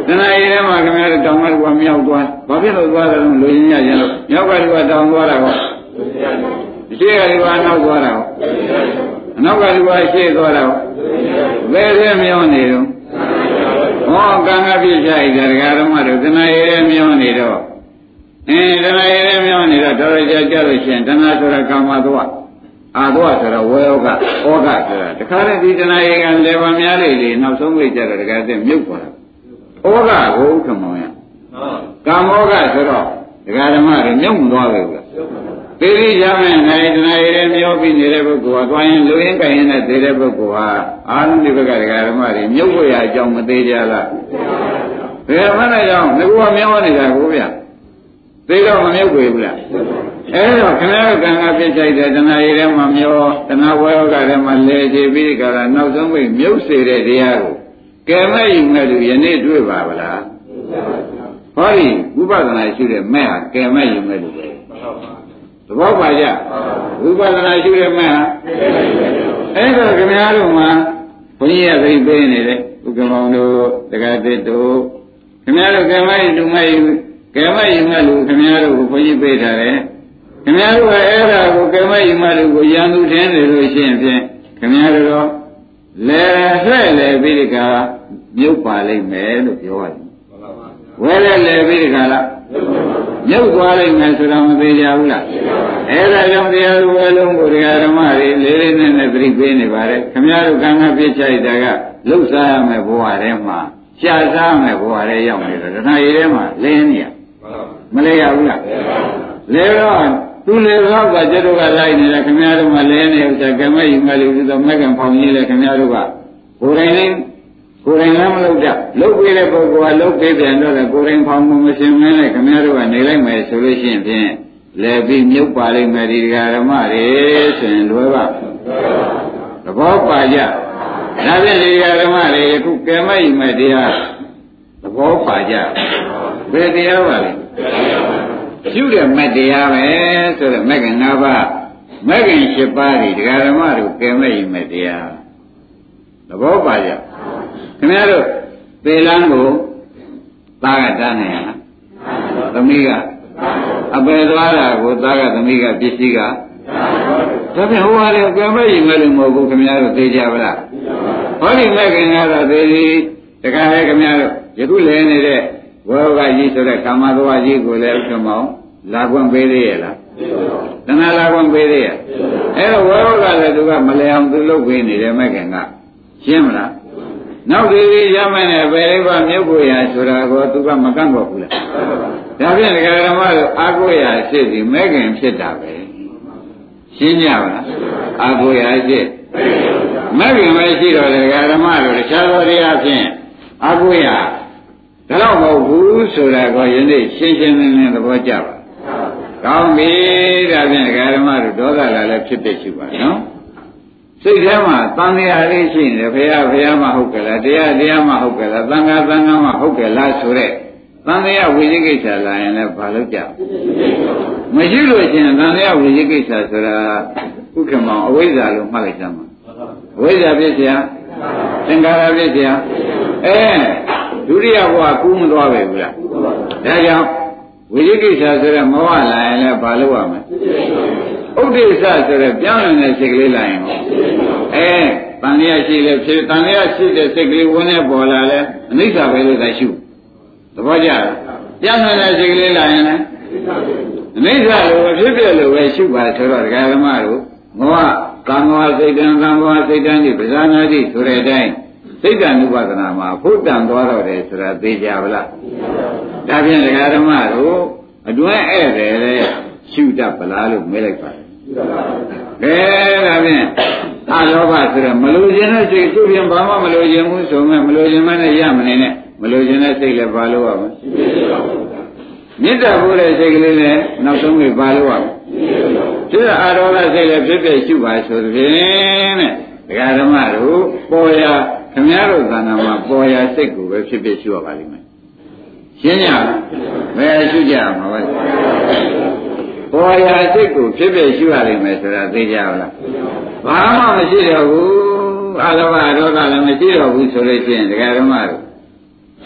တဏှာရည်ထဲမှာခင်ဗျားတို့တောင်ကလူကမြောက်သွားဘာဖြစ်လို့သွားတယ်လို့လူရင်းရရင်လို့မြောက်ကလူကတောင်သွားတာကောရှေ့ကလူကနောက်သွားတာကောအနောက်ကလူကရှေ့သွားတာကောဘယ်ထဲမြောင်းနေတော့ဟောကံကပြည့်ချလိုက်တယ်ဒကာဓမ္မတို့တဏှာရည်ထဲမြောင်းနေတော့အင်းတဏှာရည်ထဲမြောင်းနေတော့တော်တော်ကြာကြာလို့ရှိရင်တဏှာဆိုတာကာမသွားအာသောဆိုတော့ဝေယောကဩဃဆိုတာတခါတည်းဒီတဏှာရည်ကလေပါများလေးလေးနောက်ဆုံးလေးကြတော့တခါတည်းမြုပ်သွားတာဩဃကိုခမောင်းရကာမောဃဆိုတော့ဒကာဓမ္မတွေမြုပ်မသွားပဲကွာသေတိရမယ်နိုင်တဏှာရည်ထဲမျောပြီးနေတဲ့ပုဂ္ဂိုလ်ကသွားရင်လူရင်းကြရင်နဲ့သေတဲ့ပုဂ္ဂိုလ်ဟာအာရုံဒီဘက်ကဒကာဓမ္မတွေမြုပ်ဖို့ရအကြောင်းမသေးကြလားဘယ်မှလည်းကြောင့်ငါကမျောနေတာကိုဗျသေတော့မမြုပ်ဘူးလားအဲဒါခင်ဗျားတို့ကံကပြစ်ချိုက်တဲ့တဏှာရည်ထဲမှာမျောတဏှာဝေယောကထဲမှာလဲချပြီးကြတာနောက်ဆုံးပိတ်မြုပ်စေတဲ့တရားကိုကဲမဲ့ယူမဲ့လူယနေ့တွေ့ပါဗလားဟောဒီဥပဒနာရှိတဲ့မဲ့ဟာကဲမဲ့ယူမဲ့လူပဲသဘောပါကြဥပဒနာရှိတဲ့မဲ့ဟာအဲဒါခင်ဗျားတို့မှာဘုန်းကြီးကသိပေးနေတယ်ဥက္ကမောင်တို့တက္ကသစ်တို့ခင်ဗျားတို့ကဲမဲ့ယူမဲ့ယူကဲမဲ့ယူမဲ့လူခင်ဗျားတို့ကိုဘုန်းကြီးပေးထားတယ်ခင်ဗျားတို့ကအဲ့ဒါကိုကဲမဲ့ယူမဲ့လူကိုရန်သူထင်းနေလို့ရှိရင်ဖြင့်ခင်ဗျားတို့တော့လဲဆွဲလဲပြီးဒီကမြုပ်ပါလိမ့်မယ်လို့ပြောရတယ်ဝဲလဲလဲပြီးဒီကလားမြုပ်သွားလိမ့်မယ်ဆိုတော့မသေးကြဘူးလားအဲ့ဒါကြောင့်တရားဝဲလုံးကိုတရားဓမ္မတွေလေးလေးနက်နက်သတိပေးနေပါတယ်ခင်ဗျားတို့ကံကပြစ်ချိုက်တာကလှုပ်ရှားရမယ်ဘဝထဲမှာရှားစားမယ်ဘဝထဲရောက်နေတော့တဏှာရည်ထဲမှာလင်းနေရမလဲရဘူးလားလဲတော့သူလေတော့ကကျတော့ကလိုက်နေတယ်ခင်ဗျားတို့မှလဲနေဥစ္စာကဲမဲ့ယူမဲ့လူဆိုတော့မက်ကံဖောင်ကြီးလေခင်ဗျားတို့ကကိုယ်တိုင်လေးကိုယ်တိုင်လည်းမလုပ်တတ်လုပ်ပေးတဲ့ပုဂ္ဂိုလ်ကလုပ်ပေးပြန်တော့လေကိုယ်တိုင်ဖောင်မှုမရှင်မင်းနဲ့ခင်ဗျားတို့ကနေလိုက်မယ်ဆိုလို့ရှိရင်ဖြင့်လဲပြီးမြုပ်ပါလိမ့်မယ်ဒီဓမ္မတွေဆိုရင်လွယ်ပါသဘောပါကြဒါဖြင့်ဒီဓမ္မတွေအခုကဲမဲ့ယူမဲ့တရားသဘောပါကြဘယ်တရားပါလဲရှုတဲ့မတရားပဲဆိုတော့မဂ္ဂင်၅ပါးမဂ္ဂင်၈ပါးဒီဒကာဓမ္မတို့ကဲမဲ့ယူမဲ့တရားသဘောပါကြခင်ဗျားတို့သေလန်းကိုသားကတန်းနေရလားသမီးကအပယ်သွားတာကိုသားကသမီးကပစ္စည်းကဒါဖြင့်ဟိုဟာတွေကဲမဲ့ယူမဲ့လို့မဟုတ်ဘူးခင်ဗျားတို့သိကြပါလားဟောဒီမဂ္ဂင်ကတော့သေဒီတခါလေခင်ဗျားတို့ယခုလဲနေတဲ့ဝေဘကြီးဆိုတဲ့ကာမသဝကြီးကိုလည်းဥက္ကမောင်လာခွင့်ပေးသေးရဲ့လားတဏှာလာခွင့်ပေးသေးရဲ့အဲ့တော့ဝေဘကလည်းသူကမလဲအောင်သူလုပ်ပေးနေတယ်မကင်ကရှင်းမလားနောက်ဒီရမယ်နဲ့ဘယ်လေးပါမြုပ်ကိုရဆိုတာကိုသူကမကန့်တော့ဘူးလားဒါဖြင့်ဒကာဓမ္မတို့အာကိုရရှိစီမကင်ဖြစ်တာပဲရှင်းကြပါလားအာကိုရရှိမကင်ပဲရှိတော့ဒကာဓမ္မတို့တခြားသောတရားဖြင့်အာကိုရဒါတော့မဟုတ်ဘူးဆိုတာကိုယနေ့ရှင်းရှင်းလင်းလင်းသဘောကျပါကောင်းပြီဒါဖြင့်ဒကာဓမ္မတို့ဒေါသလာလည်းဖြစ်ဖြစ်ရှိပါနော်စိတ်ထဲမှာတန်တရားလေးရှိနေတယ်ဘုရားဘုရားမှဟုတ်ကြလားတရားတရားမှဟုတ်ကြလားသံဃာသံဃာမှဟုတ်ကြလားဆိုတဲ့တန်တရားဝိသိကိစ္စလာရင်လည်းဘာလို့ကြမရှိလို့ရှင်တန်တရားဝိသိကိစ္စဆိုတာဥက္ကမောင်အဝိဇ္ဇာလို့မှတ်လိုက်စမ်းပါအဝိဇ္ဇာဖြစ်เสียသင်္ခါရဖြစ်เสียအဲဒုတိယဘဝကူးမသွားပဲဘူးလားဒါကြောင့်ဝိသိကိစ္စဆိုတဲ့မောဟလာရင်လည်းဘာလို့ရမလဲဥဒိစ္စဆိုတဲ့ပြောင်းလဲတဲ့စိတ်ကလေးလာရင်ဟောအဲတန်လျာရှိလဲဖြစ်တန်လျာရှိတဲ့စိတ်ကလေးဝင်နေပေါ်လာလဲအနိစ္စပဲလို့သာရှုသဘောကျလားပြောင်းလဲတဲ့စိတ်ကလေးလာရင်လည်းအနိစ္စလို့ဖြစ်ဖြစ်လို့ပဲရှုပါဆိုတော့ဒကာဓမ္မတို့မောဟကံမောစိတ်တံကံမောစိတ်တံဒီပဇာနာတိဆိုတဲ့အတိုင်းစိတ်တ ानु ပါဒနာမှာဖုတ်တန်သွားတော့တယ်ဆိုတာသိကြပါလားဒါဖြင့်ဒကာဓမ္မတို့အတွင်းဧည့်တယ်လေရှုတတ်ပလားလို့မေးလိုက်ပါတယ်ကဲဒါဖြင့်အလောဘဆိုတော့မလိုချင်တဲ့စိတ်သူ့ပြင်ဘာမှမလိုချင်ဘူးဆိုမှမလိုချင်မှလည်းရမနေနဲ့မလိုချင်တဲ့စိတ်လည်းဘာလို့ရမလဲမေတ္တာပို့တဲ့စိတ်ကလေးလည်းနောက်ဆုံးပြီးဘာလို့ရမလဲဒီအာရောဂစိတ်လည်းဖြစ်ဖြစ်ရှုပါဆိုသဖြင့်တဲ့ဒကာဓမ္မတို့ပေါ်ရခင်ဗျားတို့သာနာမှာပေါ်ရစိတ်ကိုပဲဖြစ်ဖြစ်ရှုရပါလိမ့်မယ်ရှင်းကြလားဘယ်ရှုကြမှာလဲပေါ်ရစိတ်ကိုဖြစ်ဖြစ်ရှုရလိမ့်မယ်ဆိုတာသိကြပါလားဘာမှမရှိတော့ဘူးအလောဘဒေါသလည်းမရှိတော့ဘူးဆိုလို့ရှိရင်ဒကာဓမ္မတို့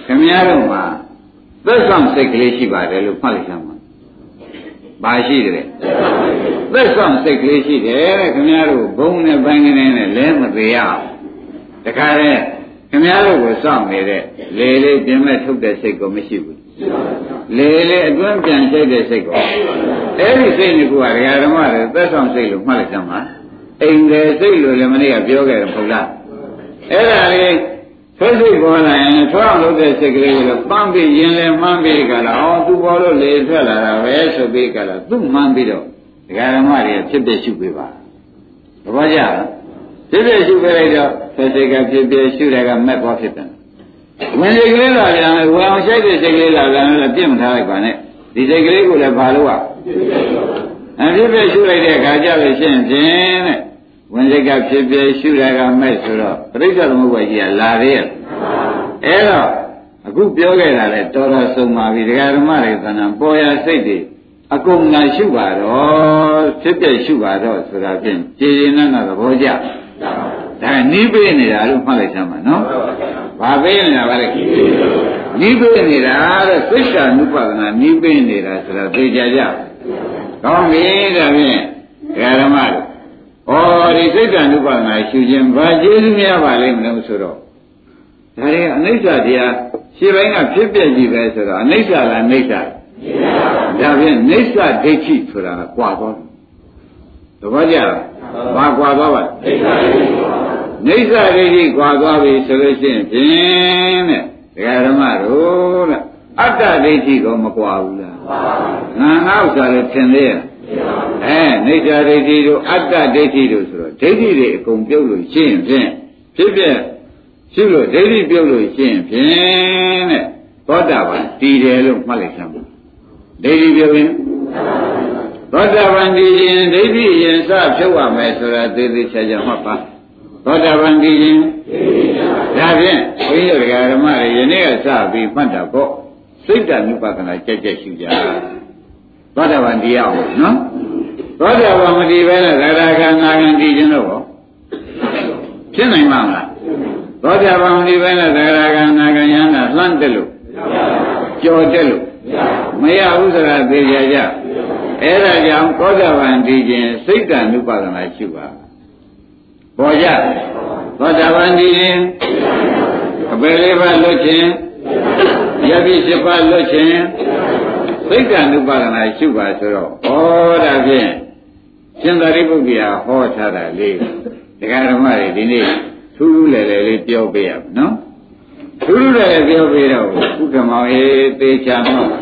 ခင်ဗျားတို့မှာသက်ဆောင်စိတ်ကလေးရှိပါတယ်လို့မှတ်လိုက်စမ်းပါဘာရှိတယ်သက်ဆောင်စိတ်ကလေးရှိတယ်တဲ့ခင်ဗျားတို့ဘုံနဲ့ပိုင်းကနေနဲ့လဲမသေးရအောင်တခါတည်းခင်ဗျားတို့ကိုစောင့်နေတဲ့လေလေးပြင်မဲ့ထုတ်တဲ့စိတ်ကိုမရှိဘူးလေလေအတွင်းပြန်ချိတ်တဲ့စိတ်ကိုအဲ့ဒီစိတ်ကဒကာဓမ္မတွေသက်ဆောင်စိတ်လို့မှတ်လိုက်စမ်းပါအိမ်တယ်စိတ်လို့လည်းမနေ့ကပြောခဲ့တယ်မဟုတ်လားအဲ့ဒါလေးဆွဲစိတ်ပေါ်လာရင်ထွားအောင်လုပ်တဲ့စိတ်ကလေးကိုပန်းပြီးရင်လည်းမှန်းပြီးကြလားအော်သူပေါ်လို့လေထွက်လာတာပဲဆိုပြီးကြလားသူ့မှန်းပြီးတော့ဒကာဓမ္မတွေဖြစ်ဖြစ်ရှုပေးပါသဘောကျလားဖြစ်ဖြစ်ရှုပေးလိုက်တော့ဆွဲစိတ်ကဖြစ်ဖြစ်ရှုတယ်ကမက်သွားဖြစ်တယ်ဝင်စိတ်ကလေးလာပြန်ဝယ်အောင်ရှိုက်တဲ့စိတ်ကလေးလာပြန်လည်းပြင့်မထားလိုက်ပါနဲ့ဒီစိတ်ကလေးကိုလည်းဘာလို့อ่ะအဖြစ်ဖြစ်ရှုလိုက်တဲ့အခါကျလို့ရှိရင်ဖြင့်တဲ့ဝင်စိတ်ကဖြစ်ဖြစ်ရှုတာကမဲ့ဆိုတော့ပရိစ္ဆေသမုပ္ပါကြီးကလာသေးရဲ့အဲ့တော့အခုပြောခဲ့တာလဲတော်တော်ဆုံးပါပြီဒကာဓမ္မတွေသဏ္ဍာန်ပေါ်ရစိတ်တွေအကုန်ငါရှုပါတော့ဖြစ်ဖြစ်ရှုပါတော့ဆိုတာဖြင့်ကြည်ရင်နဲ့သဘောကျဒါနီးပေးနေတာလို့မှတ်လိုက်စမ်းပါနော်ဘာပေးနေတာပါလဲနီးပေးနေတာတဲ့သိက္ခာနုပါဒနာနီးပေးနေတာဆိုတာသိကြကြကောင်းပြီဒါဖြင့်ဒကာဓမ္မတွေဩဒီစိတ်တ ानु ပါဒနာရှုခြင်းဘာကျေးဇူးများပါလိမ့်မလို့ဆိုတော့ဒါတွေအနိစ္စတရားရှင်းပိုင်းကဖြစ်ပြကြီးပဲဆိုတော့အနိစ္စလားအနိစ္စဒါဖြင့်နိစ္စဒိဋ္ဌိဆိုတာကကွာသွားတယ်သဘောကျလားဘာကွာသွားပါလဲနိစ္စဒိဋ္ဌိကွာသွားပြီဆိုလို့ရှိရင်ဖြင့်တဲ့ဒကာဓမ္မတို့တဲ့အတ္တဒိဋ္ဌိကိုမကွာဘူးလားငါငါဥစ္စာလည်းထင်သေးရဲ့အဲနိစ္စဒိဋ္ဌိတို့အတ္တဒိဋ္ဌိတို့ဆိုတော့ဒိဋ္ဌိတွေအကုန်ပြုတ်လို့ရှင်းဖြင့်ဖြစ်ဖြစ်ရှုလို့ဒိဋ္ဌိပြုတ်လို့ရှင်းဖြင့်တဲ့သောတာပန်တည်တယ်လို့မှတ်လိုက်စမ်းပါဒိဋ္ဌိပြုတ်ရင်သောတာပန်တည်ရင်ဒိဋ္ဌိရင်စဖြုတ်ရမယ်ဆိုတာသေသေးချာချာမှတ်ပါသောတာပန်တည်ရင်ဒါဖြင့်ဘုန်းကြီးတို့ဓမ္မတွေယနေ့ကစပြီးမှတ်တာပေါ့စိတ်တ ानु ပါဒနာကြက်ကြက်ရှုကြသောတာပန်တရားအောင်နော်သောတာပန်မတည်ပဲနဲ့သရဂံနာဂံတည်ခြင်းတော့ဖြစ်နိုင်မှာမလားသောတာပန်မတည်ပဲနဲ့သရဂံနာဂံယန္တာလှမ်းတက်လို့ကြော်တက်လို့မရဘူးဆိုတာသိကြကြအဲ့ဒါကြောင့်သောတာပန်တည်ခြင်းစိတ်တ ानु ပါဒနာရှုပါပေါ်ကြသောတာပန်တည်ခြင်းအပေလေးပါလွတ်ခြင်းယပိရှိပါလွတ်ခြင်းစိတ်တ ानु ပါဒနာရှုပါဆိုတော့ဩဒါဖြင့်ရှင်သာရိပုတ္တရာဟောထားတာလေးဒကာဓမ္မတွေဒီနေ့ထူးထူးလည်းလည်းလေးပြောပေးရမယ်နော်ထူးထူးလည်းပြောပေးတော့ဥက္ကမောင်အေးသေချာမှတ်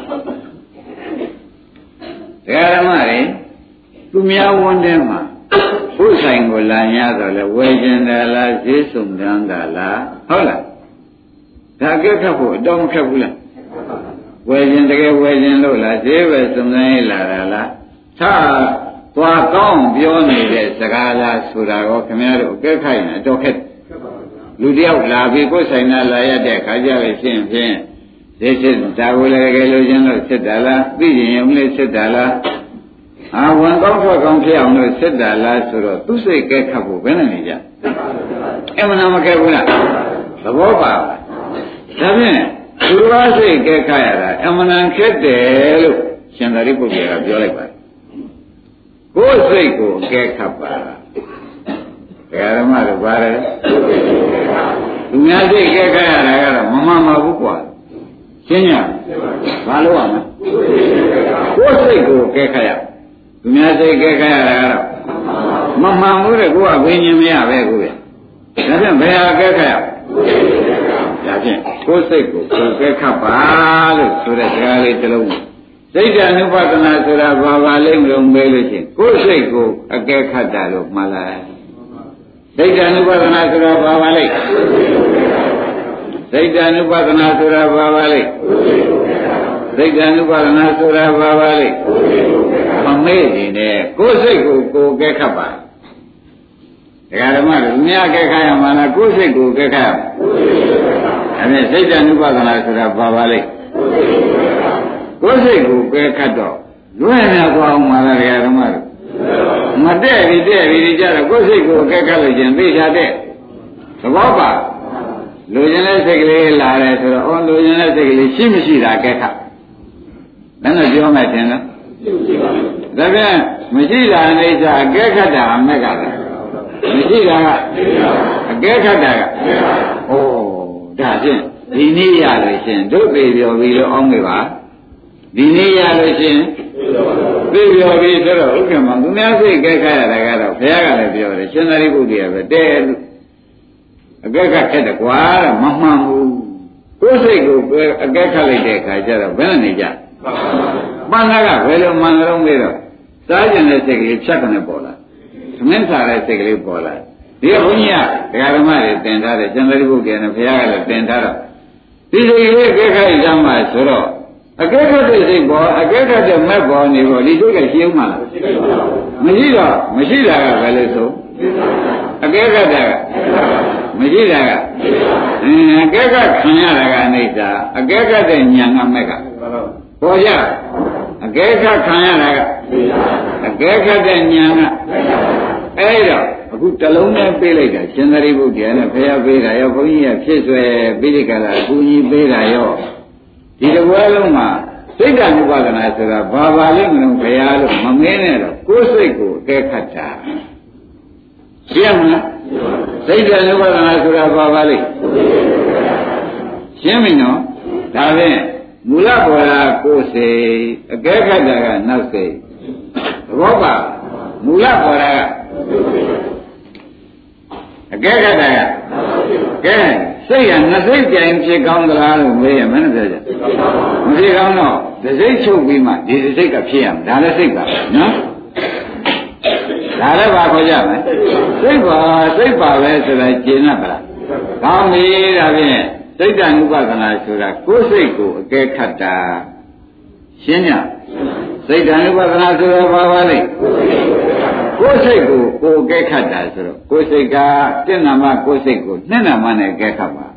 ဒကာဓမ္မတွေသူများဝန်ထဲမှာဘုဆိုင်ကိုလာရတော့လေဝယ်ကျင်တယ်လားဈေးစုံတန်းတာလားဟုတ်လားဒါကက်ခတ်ဖို့အတော့မခက်ဘူးလားဝယ်ခြင်းတကယ်ဝယ်ခြင်းလို့လားဈေးပဲစုံစမ်းရေးလာတာလားသာသွားကောင်းပြောနေတဲ့စကားလားဆိုတာကိုခင်ဗျားတို့အကဲခိုင်းနေတော့ခက်လူတယောက်လာပြီးကိုယ်ဆိုင်နာလာရတဲ့ခါကြလို့ရှင်းဖြင့်ဈေးစစ်ဒါကိုလည်းတကယ်လို့ခြင်းလို့စစ်တာလားသိရင်ရုံလေးစစ်တာလားအာဝန်ကောင်းထွက်ကောင်းဖြစ်အောင်လို့စစ်တာလားဆိုတော့သူစိတ်ကဲခတ်ဖို့ဘယ်နဲ့နေကြအမှန်မကဲဘူးလားသဘောပါဒါဖြင့်သူရစိတ်ကဲခတ်ရတာအမှန်ခက်တယ်လို့ရှင်သာရိပုတ္တရာကပြောလိုက်ပါတယ်ကိုယ်စိတ်ကိုကဲခတ်ပါဘယ်ဓမ္မတို့ပါတယ်သူများစိတ်ကဲခတ်ရတာကတော့မမှန်ပါဘူးကွာရှင်းရဘာလို့ရမလဲကိုယ်စိတ်ကိုကဲခတ်ရသူများစိတ်ကဲခတ်ရတာကတော့မမှန်ဘူးတဲ့ကိုယ်ကဘင်းချင်းမရပဲကိုယ်ပဲဒါဖြင့်ဘယ်ဟာကဲခတ်ရဒါဖြင့်ကိုယ်စိတ်ကိုကိုယ်ကဲခတ်ပါလို့ဆိုတဲ့စကားလေးတစ်လုံးစိတ်တ ानु ပါဒနာဆိုတာဘာပါလိမ့်မလို့မေးလို့ရှိရင်ကိုယ်စိတ်ကိုအကဲခတ်တာလို့မှတ်လိုက်စိတ်တ ानु ပါဒနာဆိုတာဘာပါလိမ့်စိတ်တ ानु ပါဒနာဆိုတာဘာပါလိမ့်စိတ်တ ानु ပါဒနာဆိုတာဘာပါလိမ့်မမေ့နေနဲ့ကိုယ်စိတ်ကိုကိုယ်ကဲခတ်ပါဒကာဓမ္မတို့မြတ်ကဲခတ်ရမှာလားကိုယ်စိတ်ကိုကဲခတ်ရမှာအဲ့ဒါစိတ်တ ानु ပါဒနာဆိုတာဘာပါလိမ့်ကိုယ်စိတ်ကိုကဲခတ်တော့လွဲ့နေသွားအောင်မှာလားဓမ္မတို့မတဲ့ပြီးတဲ့ပြီးကြတော့ကိုယ်စိတ်ကိုကဲခတ်လို့ချင်းသိချတဲ့သဘောပါလူကျင်တဲ့စိတ်ကလေးလာတယ်ဆိုတော့အော်လူကျင်တဲ့စိတ်ကလေးရှိမရှိတာကဲခါဘယ်နဲ့ပြောမှတင်လဲဒါပြန်မရှိတာအိဋ္ဌအကဲခတ်တာအမက်ကပဲမရှိတာကအကဲခတ်တာကအိုးဒါဖြင့်ဒီနေ့ရလို့ရှင်တို့ပေပြောပြီးလို့အောင်းနေပါဒီနေ့ရလို့ရှင်ပေပြောပြီးဆိုတော့ဥက္ကမသူများစိတ်ကဲခတ်ရတာကတော့ဘုရားကလည်းပြောတယ်ရှင်သာရိပုတ္တရာပဲတဲ့အကဲခတ်ခက်တယ်ကွာမမှန်ဘူးကိုယ်စိတ်ကိုအကဲခတ်လိုက်တဲ့အခါကျတော့ဘယ်နဲ့နေကြမှန်တာကဘယ်လိုမှန်တော့မေးတော့စားကျင်တဲ့စိတ်ကလေးဖြတ်ကနေပေါ်လာသမင်းစားတဲ့စိတ်ကလေးပေါ်လာဒီဘုန်းကြီးကဒကာဓမ္မတွေတင်ထားတယ်ကျန်တဲ့ဘုရားနဲ့ဘုရားကလည်းတင်ထားတော့ဒီစိတ်ကလေးအကဲခတ်ရမှာဆိုတော့အကဲခတ်တဲ့စိတ်ပေါ်အကဲခတ်တဲ့မက်ပေါ်နေပေါ်ဒီစိတ်ကရှင်းမှလားမရှိတော့မရှိတာကဘယ်လိုဆိုအကဲခတ်တာကမရှိတာကအင်းအကဲခတ်ခံရတာကအိဋ္ဌာအကဲခတ်တဲ့ဉာဏ်ကမက်ကပေါ်ကြအကဲခတ်ခံရတာကအကဲခတ်တဲ့ဉာဏ်ကအဲ့တော့အခုတလုံးနဲ့ပေးလိုက်တာရှင်သာရိပုတ္တရာနဲ့ဘုရားပေးတာရောဘုန်းကြီးကဖြစ်ဆွဲပြီးဒီကလာအကူကြီးပေးတာရောဒီတစ်ဝဲလုံးမှာစိတ်ဓာတ်ဥပါဒနာဆိုတာဘာပါလိမ့်မလို့ဘုရားလို့မမင်းနဲ့တော့ကိုယ်စိတ်ကိုအကဲခတ်တာရှင်းမလားစိတ်ဓာတ်ဥပါဒနာဆိုတာဘာပါလိမ့်ရှင်းပြီနော်ဒါဖြင့်မူလပေါ်လာကိုယ်စိတ်အကဲခတ်တာကနောက်စိတ်သဘောပါမူလပေါ်လာကအကဲခတ်တာကကဲစိတ်ကနှစ်စိတ်ကြိုင်ဖြစ်ကောင်းသလားလို့မေးရင်မနဲ့ပြောကြမဖြစ်ကောင်းတော့ဒီစိတ်ချုပ်ပြီးမှဒီစိတ်ကဖြစ်ရမယ်ဒါလည်းစိတ်ပါနော်ဒါလည်းပါခေါ်ကြမယ်စိတ်ပါစိတ်ပါပဲဆိုတာကျင့်ရပါလားကောင်းပြီဒါဖြင့်စိတ်တ ानु ပဒနာဆိုတာကိုယ်စိတ်ကိုအကဲခတ်တာရှင်းညစိတ်တ ानु ပဒနာဆိုတာဘာပါလဲကိုယ်စိတ်ကိုကိုယ်ကဲခတ်တာဆိုတော့ကိုယ်စိတ်ကတဏ္ဍာမကိုယ်စိတ်ကိုနှစ်နာမနဲ့ကဲခတ်ပါ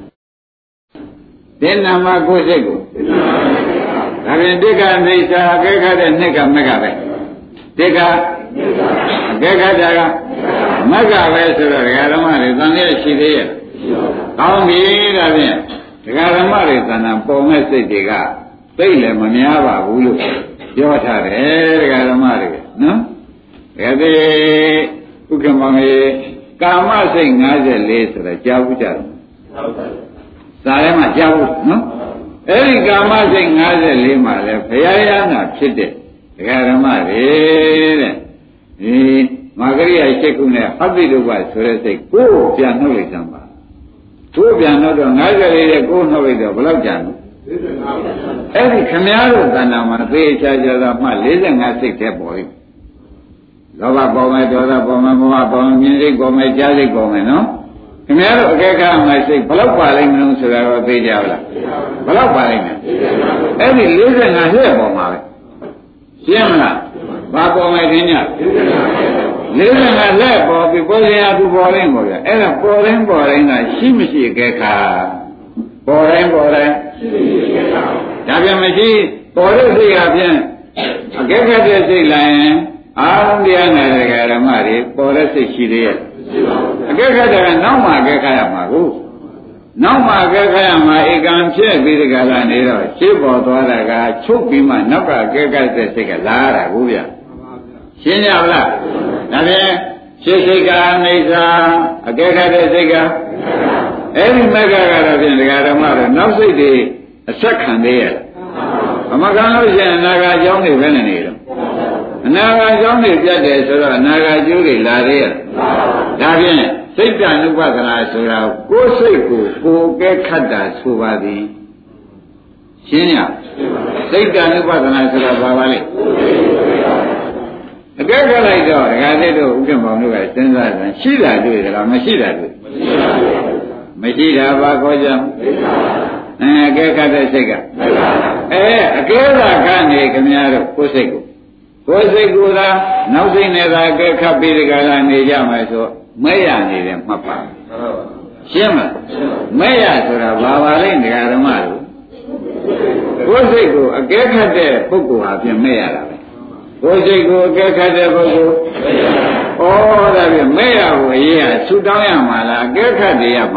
တဏ္ဍာမကိုယ်စိတ်ကိုဒါဖြင့်တိက္ခအိဋ္ဌာအကဲခတ်တဲ့နှစ်ကမက်ကပဲတိက္ခအကဲခတ်တာကမက်ကပဲဆိုတော့ဒကာဓမ္မတွေသံဃာရှိသေးရဲ့ကောင်းပြီဒါဖြင့်ဒကာဓမ္မတွေသဏ္ဍာန်ပေါ်မဲ့စိတ်တွေကသိလည်းမများပါဘူးလို့ပြောထားတယ်ဒကာဓမ္မတွေနော်ဒါပေဥက္ကမမေကာမစိတ်၅၄ဆိုတာကြားဘူးကြတယ်သာထဲမှာကြားဘူးနော်အဲ့ဒီကာမစိတ်၅၄မှာလဲဘုရားရဟနာဖြစ်တဲ့ဒကာဓမ္မတွေတဲ့ဒီမာဂရိယရှိခုနဲ့ဟပိတုပဆိုတဲ့စိတ်ကိုယ်ပြန်နှုတ်လိုက်သမ်းပါကိုယ်ပြန်နှုတ်တော့၅၄တဲ့ကိုယ်နှုတ်လိုက်တော့ဘယ်လောက်ကြာလဲအဲ့ဒီခမည်းတော်တဏ္ဍာမှာသေချာချာသာမှ၄၅စိတ်တည်းပေါ်ပြီလောဘပေါ်မယ်ဒေါသပေါ်မယ်မောဟပေါ်မယ်မြင်စိတ်ပေါ်မယ်ကြားစိတ်ပေါ်မယ်နော်ခင်ဗျားတို့အကဲခါမှစိတ်ဘယ်လောက်ပါလိမ့်မလို့ဆိုတာတော့သိကြပါလားဘယ်လောက်ပါလိမ့်မယ်အဲ့ဒီ၄၅လက်ပေါ်မှာပဲရှင်းမလားဘာပေါ်မယ်ခင်ဗျာ၄၅လက်ပေါ်ပြီးပေါ်ရင်အတူပေါ်ရင်ပေါ်ရအဲ့ဒါပေါ်ရင်ပေါ်ရင်ကရှိမရှိအကဲခါပေါ်ရင်ပေါ်ရင်ရှိမရှိအကဲခါဒါပြန်မရှိပေါ်တဲ့စိတ်ကပြန်အကဲခတ်တဲ့စိတ်လာရင်အာရုံတရားနဲ့ဓမ္မတွေပေါ်တဲ့စိတ်ရှိသေးရဲ့အကဲခတ်တယ်ကနောက်မှအကဲခတ်ရမှာကိုနောက်မှအကဲခတ်ရမှာဧကံဖြစ်ပြီးဒီကလာနေတော့ရှင်းပေါ်သွားတာကချုပ်ပြီးမှနောက်ကအကဲခတ်တဲ့စိတ်ကလာရတာကိုဗျရှင်းကြပါလားဒါဖြင့်ရှင်းစိတ်ကအနိစ္စအကဲခတ်တဲ့စိတ်ကအဲ့ဒီမက္ခကတော့ဖြင့်ဒီကဓမ္မတွေနောက်စိတ်တွေအဆက်ခံသေးရဲ့အမကန်လို့ရှိရင်အနာဂတ်အကြောင်းတွေပဲနေတော့အနာဂတ်ကြောင့်နေပြတ်တယ်ဆိုတော့အနာဂတ်ကျိုးတွေလာသေးရဲ့ဒါဖြင့်စိတ်တ ानु ပဒနာဆိုတာကိုယ်စိတ်ကိုကိုယ်ကဲခတ်တာဆိုပါသည်ရှင်းရစိတ်တ ानु ပဒနာဆိုတာဘာပါလဲအကဲခတ်လိုက်တော့ဒကာသေးတို့ဥက္ကမောင်တို့ကစဉ်းစားတယ်ရှိတာတွေ့တယ်လားမရှိတာတွေ့မရှိတာဘာခေါ်ကြအဲအကဲခတ်တဲ့စိတ်ကအဲအကဲသာကနေခင်ဗျားတို့ကိုယ်စိတ်ကိုကိုယ်စိတ်ကိုယ်သာနောက်စိတ်နဲ့သာအကဲခတ်ပြီးဒီကလာနေကြမယ်ဆိုမဲ့ရနေတယ်မှတ်ပါရှင်းမလားမဲ့ရဆိုတာဘာပါလဲဒကာဓမ္မတို့ကိုယ်စိတ်ကိုအကဲခတ်တဲ့ပုဂ္ဂိုလ်ဟာပြင်မဲ့ရတာပဲကိုယ်စိတ်ကိုအကဲခတ်တဲ့ပုဂ္ဂိုလ်ဩဒါပြင်မဲ့ရကိုအရေးကဆူတောင်းရမှာလားအကဲခတ်တယ်ရမှာလား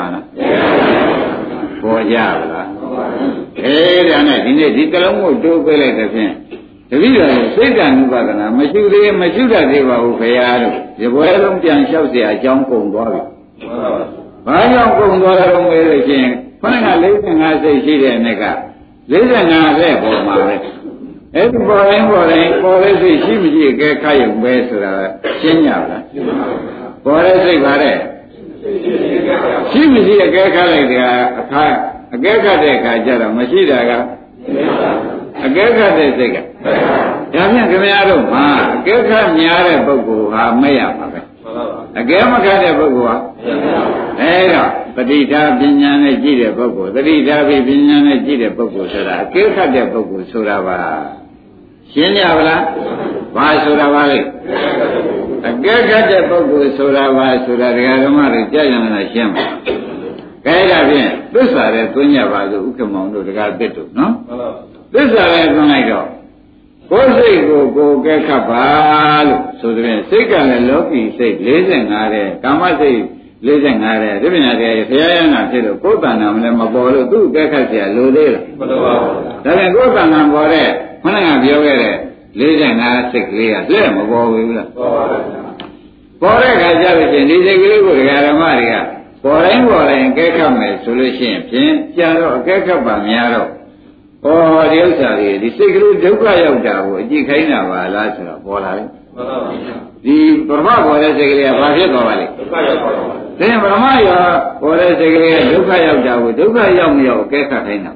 ပေါ်ကြပါလားအဲဒါနဲ့ဒီနေ့ဒီကလုံးကိုတိုးပေးလိုက်တဲ့ဖြင့်တပည့်တော်စိတ်တဏှုပဒနာမရှိသေးမရှိတတ်သေးပါဘူးခင်ဗျာတို့ဒီဘွယ်လုံးပြန်လျှောက်เสียအကြောင်းကုန်သွားပြီဘာကြောင့်ကုန်သွားတာတော့မေးလို့ချင်းခொနက၄၅စိတ်ရှိတဲ့အနေက၄၅လက်ပေါ်မှာပဲအဲ့ဒီပေါ်တိုင်းပေါ်တိုင်းပေါ်တဲ့စိတ်ရှိမရှိအကဲခါရုံပဲဆိုတာရှင်းကြပါလားပေါ်တဲ့စိတ်ပါတဲ့ရှိမရှိအကဲခါလိုက်တဲ့အခါအကဲခတ်တဲ့အခါကျတော့မရှိတာကအကဲခတ်တဲ့စိတ်ကဒါဖြင့်ခင်ဗျားတို့မှာအကဲခတ်များတဲ့ပုဂ္ဂိုလ်ဟာမဲ့ရပါပဲအကဲမခတ်တဲ့ပုဂ္ဂိုလ်ဟာအဲတော့ပဋိဌာပညာနဲ့ကြည့်တဲ့ပုဂ္ဂိုလ်သတိထားပြီးပညာနဲ့ကြည့်တဲ့ပုဂ္ဂိုလ်ဆိုတာအကဲခတ်တဲ့ပုဂ္ဂိုလ်ဆိုတာပါရှင်းကြပါလားဘာဆိုတာပါလဲအကဲခတ်တဲ့ပုဂ္ဂိုလ်ဆိုတာပါဆိုတာဒကာဓမ္မတွေကြားရမလားရှင်းပါကဲဒါဖြင့်သစ္စာရဲ့သွင်းကြပါစို့ဥက္ကမောင်တို့ဒကာသစ်တို့နော်သစ္စာရဲ့သွင်းလိုက်တော့ကိုယ်စိတ်ကိုကိုယ်ကဲခတ်ပါလို့ဆိုတဲ့စိတ်ကလည်းလောကီစိတ်၄၅တဲ့ကာမစိတ်၄၅တဲ့ဒီပညာတရားရဲ့ဘုရားရဟန္တာဖြစ်လို့ကိုယ်တဏ္ဍာမလည်းမပေါ်လို့သူ့ကဲခတ်เสียလိုသေးလားမလိုပါဘူးဒါပြန်ကိုယ်တဏ္ဍာပေါ်တဲ့ခဏကပြောခဲ့တဲ့၄၅စိတ်ကလေးကလက်မပေါ်ဘူးလားပေါ်ပါဘူးပေါ်တဲ့အခါကျလို့ချင်းဒီစိတ်ကလေးကိုဒကာဓမ္မတွေကပေါ်တိုင်းပေါ်တိုင်းကဲခတ်မယ်ဆိုလို့ရှိရင်ဖြင့်ကြာတော့အကဲခတ်ပါများတော့ဩဒီဥစ္စာတွေဒီစိတ်ကလေးဒုက္ခရောက်တာကိုအကြည့်ခိုင်းတာပါလားဆိုတော့ပေါ်လာတယ်မှန်ပါပါဒီပရမပေါ်တဲ့စိတ်ကလေးကဘာဖြစ်သွားပါလဲဒုက္ခရောက်ပါဘူးဒါရင်ပရမရောပေါ်တဲ့စိတ်ကလေးကဒုက္ခရောက်တာကိုဒုက္ခရောက်မရောက်အကဲခတ်ခိုင်းတာ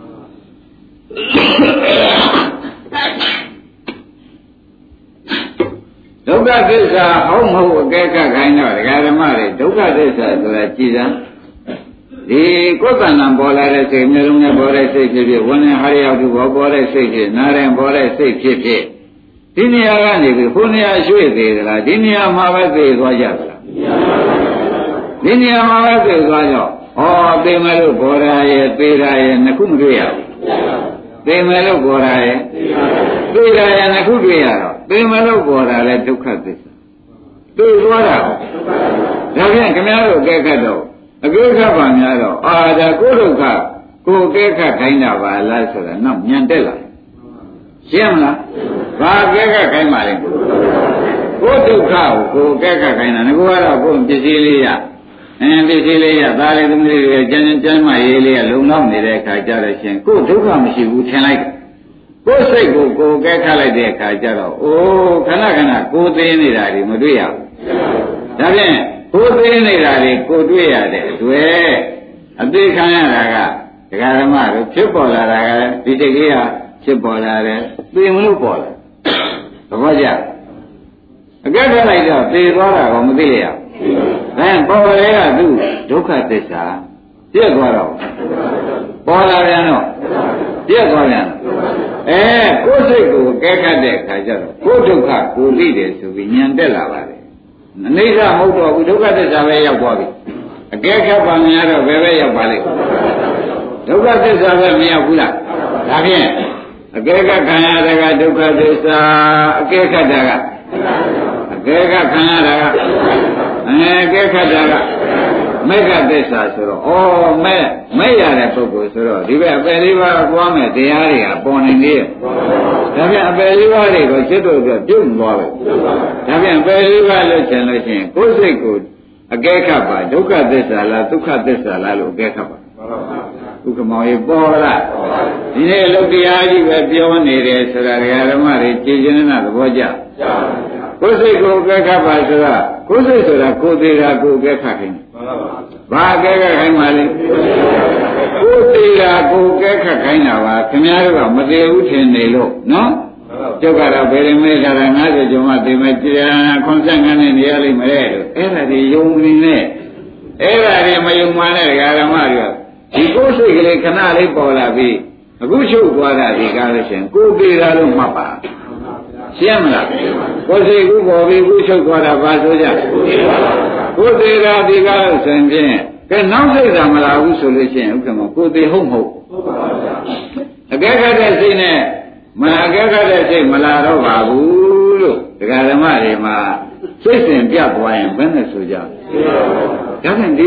ဒုက္ခသစ္စာဟုတ်မဟုတ်အကဲခတ်ခိုင်းတော့ဒကာဓမ္မတွေဒုက္ခသစ္စာဆိုတာကြည်စမ်းဒီကိုယ်တဏ္ဍာပေါ်လာတဲ့စိတ်မျိုးလုံးနဲ့ပေါ်တဲ့စိတ်ဖြစ်ဖြစ်ဝိညာဉ်ဟာရရောက်သူဘောပေါ်တဲ့စိတ်ဖြစ်နာရင်ပေါ်တဲ့စိတ်ဖြစ်ဖြစ်ဒီနေရာကနေပြီးဟိုနေရာရွှေ့သေးသလားဒီနေရာမှာပဲသိသွားကြသလားဒီနေရာမှာပဲသိသွားကြဩသိမယ်လို့ပေါ်တာရဲ့သိတာရဲ့နှစ်ခုမတွေ့ရဘူးသိမယ်လို့ပေါ်တာရဲ့သိတာရဲ့နှစ်ခုတွေ့ရတော့သိမယ်လို့ပေါ်တာလဲဒုက္ခသစ္စာတွေ့သွားတာဒါဖြင့်ခင်ဗျားတို့အကဲခတ်တော့အကဲခတ်ပါများတော့အာဒါကိုဒုက္ခကိုအကဲခတ်ခိုင်းတာပါလားဆိုတာနောက်ညံတက်လာရှင်းမလားဘာအကဲခတ်ခိုင်းပါလဲကိုဒုက္ခကိုကိုအကဲခတ်ခိုင်းတာငါကတော့ကိုပစ္စည်းလေးရအင်းပစ္စည်းလေးရသားလေးသမီးလေးတွေကျန်းကျန်းမရေးလေးကလုံလောက်နေတဲ့အခါကျတော့ရှင်ကိုဒုက္ခမရှိဘူးထင်လိုက်ကိုစိတ်ကိုကိုကဲခတ်လိုက်တဲ့အခါကျတော့အိုးခဏခဏကိုသေးနေတာတွေမတွေ့ရဘူးဒါဖြင့်ကိုသေးနေတာတွေကိုတွေ့ရတဲ့အတွက်အသေးခံရတာကဒကာဓမ္မတို့ဖြစ်ပေါ်လာတာကဒီစိတ်ကြီးကဖြစ်ပေါ်လာတယ်သိမလို့ပေါ်လာသဘောကျအကဲခတ်လိုက်တော့သေသွားတာကမသိရဘူးအဲပေါ်လေကသူဒုက္ခသစ္စာပြည့်သွားတော့ပေါ်လာပြန်တော့ပြည့်သွားပြန်အဲကိုယ်စိတ်ကိုကဲခတ်တဲ့အခါကျတော့ကိုယ်ဒုက္ခကိုသိတယ်ဆိုပြီးဉာဏ်တက်လာပါတယ်အနိစ္စမဟုတ်တော့ဘူးဒုက္ခသစ္စာပဲရောက်သွားပြီအကဲခတ်ပါများတော့ဘယ်ပဲရောက်ပါလိမ့်ဒုက္ခသစ္စာပဲမရောက်ဘူးလားဒါဖြင့်အကဲခတ်ခံရတဲ့ကဒုက္ခသစ္စာအကဲခတ်တာကအကဲခတ်ခံရတာကအဲအကဲခတ်တာကမေဃသစ္စာဆိုတော့ဩမဲ့မဲ့ရတဲ့ပုဂ္ဂိုလ်ဆိုတော့ဒီဘက်အပယ်လေးပါးကွာမဲ့တရားတွေကပေါ်နေသေးရဲ့ဒါပြန်အပယ်လေးပါးတွေကိုစိတ်တို့ပြပြုတ်သွားပဲဒါပြန်အပယ်လေးပါးလို့ကျင်လို့ရှိရင်ကိုယ်စိတ်ကိုအကဲခတ်ပါဒုက္ခသစ္စာလားဒုက္ခသစ္စာလားလို့အကဲခတ်ပါဥက္ကမောရေပေါ်လားဒီနေ့လုတ်တရားကြီးပဲပြောနေတယ်ဆိုတာဓမ္မတွေကြည်ကျင်တဲ့သဘောကျကိုယ်စိတ်ကိုအကဲခတ်ပါဆိုတာကိုယ်စိတ်ဆိုတာကိုယ်သေးတာကိုယ်အကဲခတ်ခိုင်းဘာအကဲခတ်ခိုင်းပါလဲကိုယ်သေးတာကိုယ်အကဲခတ်ခိုင်းတာပါခင်ဗျားတို့ကမသေးဘူးထင်နေလို့နော်ကျုပ်ကတော့ဗေဒမေခါရ၅၀ကျော်မှသိမယ်ကြာခွန်ဆက်ငန်းနဲ့နေရလိမ့်မယ်လို့အဲ့ဒါဒီယုံကြည်နေအဲ့ဒါဒီမယုံမှန်းတဲ့ဓမ္မတွေကဒီကိုယ်စိတ်ကလေးခဏလေးပေါ်လာပြီးအခုချုပ်သွားတာဒီကားလို့ရှင်ကိုယ်သေးတာလို့မှတ်ပါရှင်းမလားကိုယ်စိတ်ကူပေါ်ပြီးကူချုပ်သွားတာဘာဆိုကြကိုယ်သေးတာဒီကားလို့ဆိုရင်ကဲနောက်စိတ်သာမလာဘူးဆိုလို့ရှိရင်ဥက္ကမကိုယ်သေးဟုတ်မဟုတ်အကဲခတ်တဲ့စိတ်နဲ့မအကဲခတ်တဲ့စိတ်မလာတော့ပါဘူးလို့ဒကာဓမ္မတွေမှာစိတ်စဉ်ပြသွားရင်ဘယ်နဲ့ဆိုကြဒါဖြင့်ဒီ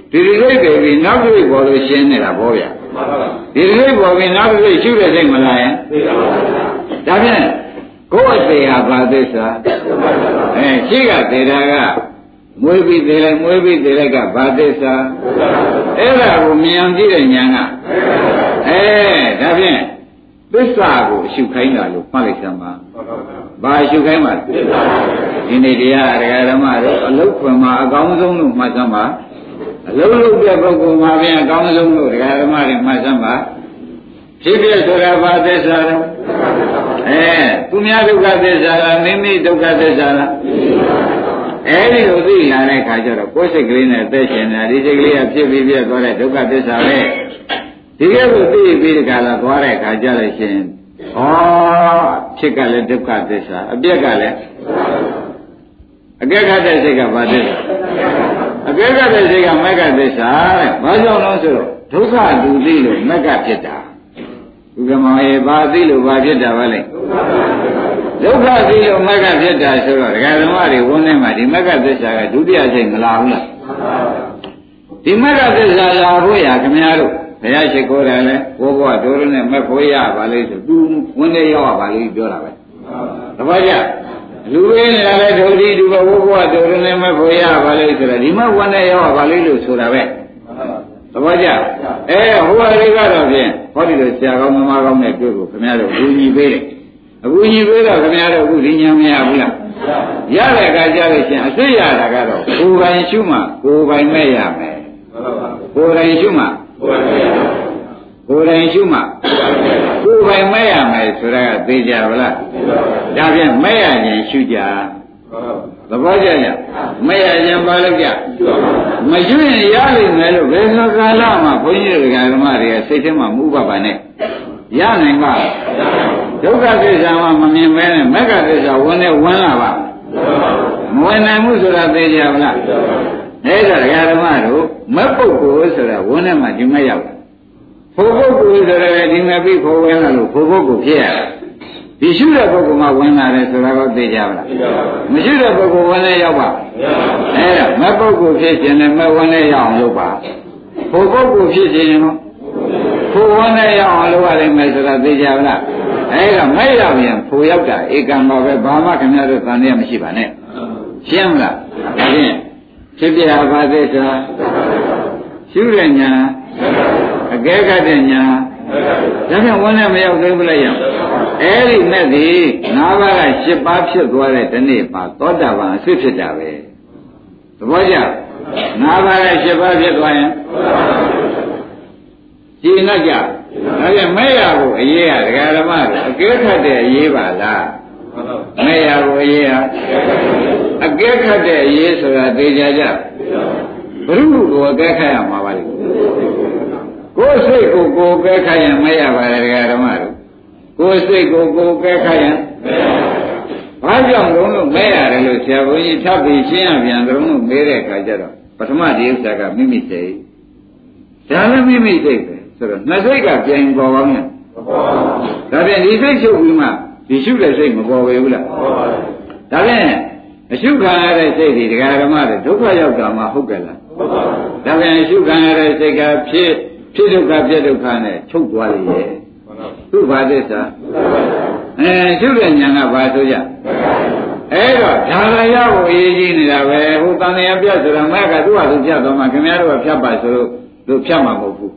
ဒီဒီစိတ်တွေပြီးနောက်တစ်စိတ်ပေါ်လို့ရှင်းနေတာပေါ့ဗျာဒီဒီစိတ်ပေါ်ပြီးနောက်တစ်စိတ်ရှုတဲ့စိတ်မလားရင်ဒါဖြင့်ကိုယ်အသေးဟာဘာသစ္စာအဲရှိကသေးတာကမွေးပြီးသေးလိုက်မွေးပြီးသေးလိုက်ကဘာသစ္စာအဲ့ဒါကိုမြင်ကြည့်တဲ့ဉာဏ်ကအဲဒါဖြင့်သစ္စာကိုရှုခိုင်းတာလို့မှတ်လိုက်စမ်းပါဘာရှုခိုင်းပါလဲဒီနေ့တရားဒကာဓမ္မတို့အလုတ်ခွင်မှာအကောင်းဆုံးလို့မှတ်စမ်းပါအလုံးလုံးတဲ့ပုဂ္ဂိုလ်မှာပြန်အကောင်းဆုံးလို့ဒကာဓမ္မတွေမှတ်စမ်းပါဖြစ်ဖြစ်ဆိုတာဘာသစ္စာလဲအဲသူများဒုက္ခသစ္စာလားမိမိဒုက္ခသစ္စာလားအဲဒီလိုသိလာတဲ့ခါကျတော့ကိုယ်စိတ်ကလေးနဲ့သက်ရှင်နေတာဒီစိတ်ကလေးကဖြစ်ပြီးပြတ်သွားတဲ့ဒုက္ခသစ္စာပဲဒီကဲကိုသိပြီးဒီကလာသွားတဲ့ခါကျလို့ရှိရင်ဩဖြစ်ကလည်းဒုက္ခသစ္စာအပြက်ကလည်းအကဲခတ်တဲ့စိတ်ကဘာသစ္စာအကဲခတ်တဲ့စိတ်ကမဂ္ဂသစ္စာတဲ့ဘာကြောင့်လဲဆိုတော့ဒုက္ခသူသိလို့မဂ္ဂဖြစ်တာဥက္ကမောရေဘာသိလို့ဘာဖြစ်တာပါလဲဒုက္ခသိလို့မဂ္ဂဖြစ်တာဆိုတော့ဒကာဓမ္မတွေဝန်းထဲမှာဒီမဂ္ဂသစ္စာကဒုတိယစိတ်မလာဘူးလားဒီမဂ္ဂသစ္စာလာဖို့ရခင်ဗျားတို့ဘုရားရှိခိုးတယ်လေဘိုးဘွားတို့နဲ့မက်ဖို့ရပါလိမ့်ဆိုသူဝန်းထဲရောက်ရပါလိမ့်ပြောတာပဲတပည့်ကြလူရင်းလာတဲ့ဒုတိယဒုဘိုးဘွားတို့နဲ့မက်ဖို့ရပါလိမ့်ဆိုတော့ဒီမှာဝန်းထဲရောက်ရပါလိမ့်လို့ဆိုတာပဲတပည့်ကြအဲဟိုဟာတွေကတော့ဖြင့်ဟောဒီလိုဆရာကောင်းမမကောင်းနဲ့တွေ့ကိုခင်ဗျားတို့လူကြီးပေးတယ်အခုကြီးပေးတော့ခင်ဗျားတို့အခုဒီညာမရဘူးလားရတဲ့အခါကျလို့ရှင်အစိတ်ရတာကတော့ကိုယ်ပိုင်ရှုမှကိုယ်ပိုင်မဲ့ရမယ်ကိုယ်တိုင်ရှုမှကိုယ်တိုင်ရှုမှကိုယ်ပိုင်မဲ့ရမယ်ဆိုတာကသိကြပါလားဒါဖြင့်မဲ့ရခြင်းရှုကြသဘောကျကြမဲ့ရခြင်းဘာလို့ကြမရှုရင်ရလိမ့်မယ်လို့ဘယ်သောကာလမှာဘုန်းကြီးတွေကဓမ္မတွေကစိတ်ထဲမှာမဥပပါနဲ့ရနိုင်ပါဒုက္ခသစ္စာမှမမြင်မဲနဲ့မဂ္ဂသစ္စာဝင်နဲ့ဝင်လာပါမဝင်နိုင်ဘူးဆိုတာသိကြပါလားအဲ့ဒါဓမ္မတို့မက်ပုဂ္ဂိုလ်ဆိုတာဝင်နဲ့မှဒီမဲ့ရောက်တာဖို့ပုဂ္ဂိုလ်ဆိုတာလည်းဒီမဲ့ပြီးဖို့ဝင်လာလို့ဖို့ပုဂ္ဂိုလ်ဖြစ်ရတာဒီရှုတဲ့ပုဂ္ဂိုလ်မှဝင်လာတယ်ဆိုတာကိုသိကြပါလားမရှုတဲ့ပုဂ္ဂိုလ်ဝင်နဲ့ရောက်ပါအဲ့ဒါမက်ပုဂ္ဂိုလ်ဖြစ်ခြင်းနဲ့မက်ဝင်နဲ့ရောက်အောင်လုပ်ပါဖို့ပုဂ္ဂိုလ်ဖြစ်ခြင်းရောဖို့ဝင်နဲ့ရောက်အောင်လုပ်ရလိမ့်မယ်ဆိုတာသိကြပါလားအဲ့ဒါမဲ့ရောက်ရင်ဖို့ရောက်တာဧကံပါပဲဘာမှခင်ဗျားတို့သံတရားမရှိပါနဲ့ရှင်းမလားဒါဖြင့်ဖြစ်ပြဘာသစ္စာရှုတဲ့ညာအကဲခတ်တဲ့ညာဒါဖြင့်ဝန်းနဲ့မရောက်သေးဘူးလားရအဲ့ဒီမဲ့ဒီငါးပါးကရှစ်ပါးဖြစ်သွားတဲ့ဒီနေ့မှာသောတာပန်အဖြစ်ဖြစ်တာပဲသဘောကျငါးပါးကရှစ်ပါးဖြစ်သွားရင်ရှင်းတတ်ကြဒါဖြင့်မဲ့ရကိုအရေးရဒကာဓမ္မတို့အကဲခတ်တဲ့အရေးပါလားမဲ့ရကိုအရေးရအကဲခတ်တဲ့အရေးဆိုတာသိကြကြဘုရုကိုအကဲခတ်ရမှာပါလေကိုယ်စိတ်ကိုကိုယ်ကဲခတ်ရင်မရပါနဲ့ဒကာဓမ္မတို့ကိုယ်စိတ်ကိုကိုယ်ကဲခတ်ရင်ဘာကြောင့်လုံးလို့မဲရတယ်လို့ဆရာဘုန်းကြီးထပ်ပြီးရှင်းရပြန်တုံးလို့မေးတဲ့အခါကျတော့ပထမဒီဥစ္စာကမိမိစိတ်ဒါလည်းမိမိစိတ်ပဲဆိုတော့နှစ်စိတ်ကပြန်ပေါ်ကောင်းတယ်ဒါဖြင့်ဒီစိတ်ချုပ်ပြီးမှဒီရှုတဲ့စိတ်မပေါ်ပဲဘူးလားဒါဖြင့်အရှုခံရတဲ့စိတ်ဒီဒကာဓမ္မတွေဒုက္ခရောက်တာမှဟုတ်ကြလားဒါဖြင့်အရှုခံရတဲ့စိတ်ကဖြစ်ဖြစ်ဒုက္ခဖြစ်ဒုက္ခနဲ့ချုပ်သွားလေရဲ့သူ့ဘာသစ္စာအဲရှုတဲ့ဉာဏ်ကဘာဆိုကြအဲ့တော့ဒါရရကိုအရေးကြီးနေတာပဲဟိုတန်တရားပြတ်ဆိုတာမကသူ့ဟာသူပြတ်သွားမှခင်ဗျားတို့ကဖြတ်ပါဆိုလို့သူဖြတ်မှာမဟုတ်ဘူး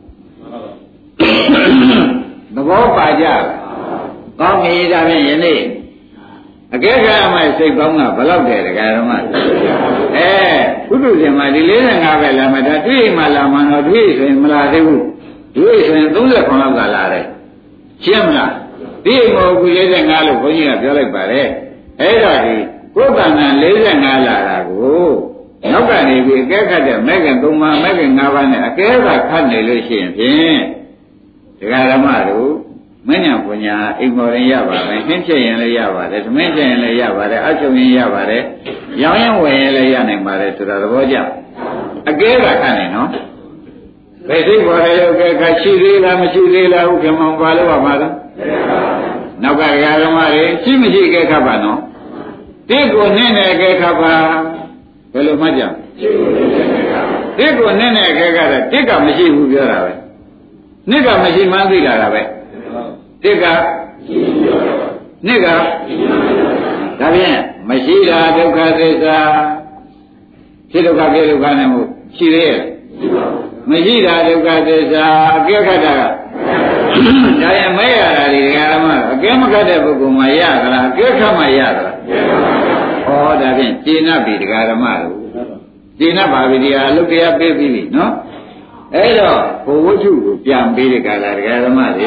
သဘောပါကြကောင်းပြီဒါဖြင့်ယနေ့အကဲခတ်မှစိတ်ပေါင်းကဘယ်လောက်တယ်ဒကာဓမ္မအဲကုသရှင်မှာဒီ၄၅ပဲလာမှဒါတွေ့မှလာမှတော့တွေ့ဆိုရင်မလာသေးဘူးတွေ့ဆိုရင်၃၇လောက်ကလာတယ်ရှင်းမလားဒီအိမ်ကိုအခု၄၅လို့ဘုန်းကြီးကပြောလိုက်ပါတယ်အဲ့ဒါဒီကိုယ်တဏ္ဍာ၄၅လာတာကိုနောက်ကနေပြီးအကဲခတ်တဲ့မဲခင်၃ပါးမဲခင်၅ပါးနဲ့အကဲခတ်ခတ်နေလို့ရှိရင်ဖြင့်ဒကာဓမ္မတို့မဉ္ဇဉ်ပညာအိမ်မော်ရင်ရပါမယ်နှင်းဖြစ်ရင်လည်းရပါတယ်သမင်းဖြစ်ရင်လည်းရပါတယ်အချုပ်ရင်ရပါတယ်ရောင်းရင်ဝယ်ရင်လည်းရနိုင်ပါတယ်ဆိုတာသဘောကျအကဲကခတ်နေနော်ဘယ်သိပေါ်ရအကဲကရှိသေးလားမရှိသေးလားဥက္ကမောင်ပါလို့ပါမှာလားနောက်ကဒကာဓမ္မတွေရှိမရှိအကဲခတ်ပါနော်တိကိုနှင်းတဲ့အကဲခတ်ပါဘယ်လိုမှတ်ကြတစ်ကိုနဲ့နဲ့ခဲကတော့တစ်ကမရှိဘူးပြောတာပဲနှစ်ကမရှိမှန်းသိလာတာပဲတစ်ကနှစ်ကဒါဖြင့်မရှိတာဒုက္ခသစ္စာဖြစ်ဒုက္ခပြဒုက္ခနဲ့မို့ရှိသေးရဲ့မရှိတာဒုက္ခသစ္စာအကဲခတ်တာကဒါရင်မဲရတာဒီဓမ္မအကဲမခတ်တဲ့ပုဂ္ဂိုလ်မှရသလားအကဲခတ်မှရသလားဩဒါဖြင့်ကျင့်납ပြီဓမ္မတို့ကျင့်납ပါပြီဒီဟာအလုတ်တရားပေးပြီးပြီနော်အဲ့တော့ဘုဝတ္ထုကိုပြန်ပေးတဲ့ကာလဓမ္မတွေ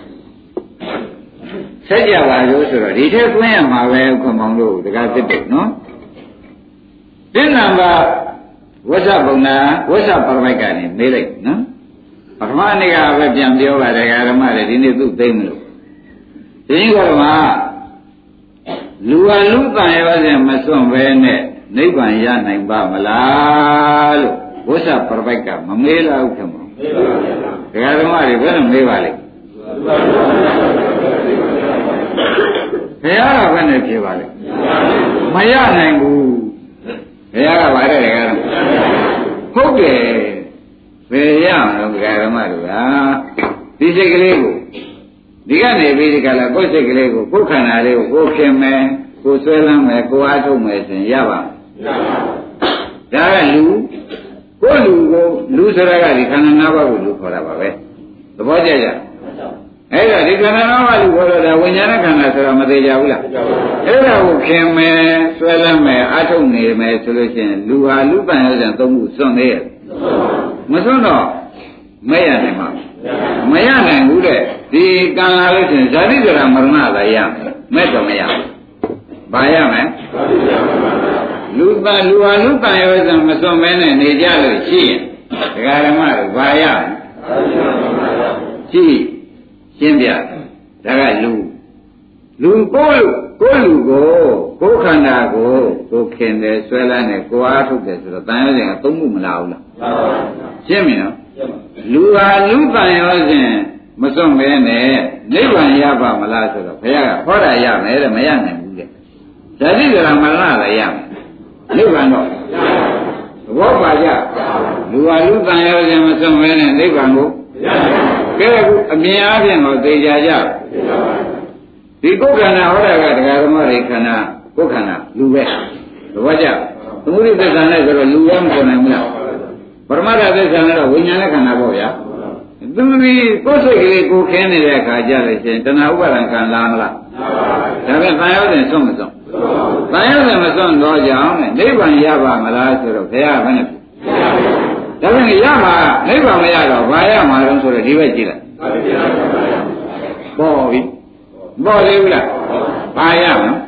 ဆက်ကြပါလို့ဆိုတော့ဒီထက်ကွင်းရမှာပဲခွန်မောင်တို့တကားသစ်တယ်နော်ဒီနံပါတ်ဝဇ္ဇဗုဏ္ဏဝဇ္ဇပရမိုက်ကနေမေးလိုက်နော်ပထမနေ့ကပဲပြန်ပြောပါတယ်ဓမ္မတွေဒီနေ့သူ့သိမ့်မလို့ဒီကဓမ္မလူဟာလူတန်ရောစဉ်မစွန့်ပဲနဲ့နိဗ္ဗာန်ရနိုင်ပါမလားလို့ဝဇ္ဇပရမိုက်ကမမေးလောက်ခင်ဗျာမေးပါဗျာဓမ္မတွေဘယ်လိုမေးပါလဲဘုရားကဘယ်နဲ့ဖြေပါလဲမရနိုင်ဘူးဘုရားကပါတယ်လေဟုတ်တယ်ဘယ်ရမလို့ဓမ္မတို့ကဒီစိတ်ကလေးကိုဒီကနေပြီးဒီကလာကိုယ်စိတ်ကလေးကိုကိုယ်ခန္ဓာလေးကိုကိုယ်ခင်မယ်ကိုယ်ဆွဲလမ်းမယ်ကိုယ်အားထုတ်မယ်ဆိုရင်ရပါမလားဒါကလူကိုယ်လူကိုလူဆိုတာကဒီခန္ဓာ၅ပါးကိုလူခေါ်တာပါပဲသဘောကျကြအဲ့ဒါဒီခန္ဓာ၅ပါးလူခေါ်တော့ဒါဝိညာဏခန္ဓာဆိုတာမသေးကြဘူးလားအဲ့ဒါကိုခင်မယ်ဆွဲလမ်းမယ်အားထုတ်နေမယ်ဆိုလို့ရှိရင်လူဟာလူပန်ရတဲ့သုံးခုစွန့်သေးရဲ့မစွန့်တော့မရနိုင်ပါဘူးမရနိုင်ဘူးတဲ့ဒီကံလာလို့ရှိရင်ဇာတိဇရာမရဏသာရမယ်မဲ့တော့မရဘူးဘာရမယ်လူပန်လူဟာလူပန်ရောစံမစွန့်မဲနဲ့နေကြလို့ရှိရင်ဒကာဓမ္မတို့ဘာရမလဲရှိရှင်းပြဒါကလူလူကိုလူကိုလူကိုကိုခန္ဓာကိုကိုခင်တယ်ဆွဲလန်းတယ်ကိုအားထုတ်တယ်ဆိုတော့တန်ရောစဉ်ကသုံးခုမလာဘူးလားရှင်းပြီနော်လူဟာလူတန်ရောစဉ်မစွန့်မဲနဲ့နိဗ္ဗာန်ရပါမလားဆိုတော့ဘုရားကဟောတာရမယ်တဲ့မရနိုင်ဘူးတဲ့ဇာတိဇရာမရဏလည်းရမယ်နိဗ္ဗာန်တော့သဘောပါကြလူဟာလူတန်ရောစဉ်မစွန့်မဲနဲ့နိဗ္ဗာန်ကိုကဲအခုအမြင်အားဖြင့်တော့သိကြကြဒီကိုယ်ခန္ဓာဟောတာကတရားဓမ္မတွေခန္ဓာကိုယ်ခန္ဓာလူပဲသဘောကျသမုဒိသစ္စာနဲ့ဆိုတော့လူရမဆိုနိုင်ဘူးလားပရမတ္ထသစ္စာနဲ့တော့ဝိညာဏခန္ဓာပေါ့ဗျာသူဒီကိုယ်စိတ်ကလေးကိုခင်းနေတဲ့အခါကျလို့ရှိရင်တဏှာဥပါဒံခံလာမလားဒါပြန်တန်ရောစဉ်ဆုံးမဆုံးတန်ရောစဉ်မဆုံးတော့ကြောင့်နိဗ္ဗာန်ရပါမလားဆိုတော့ဘုရားကဘယ်နဲ့ဒါပြန်ရမှာနိဗ္ဗာန်မရတော့ဘာရမှာလဲဆိုတော့ဒီဘက်ကြည့်လိုက်ပေါ်ပြီပေါ်သေးဘူးလားဘာရမလဲ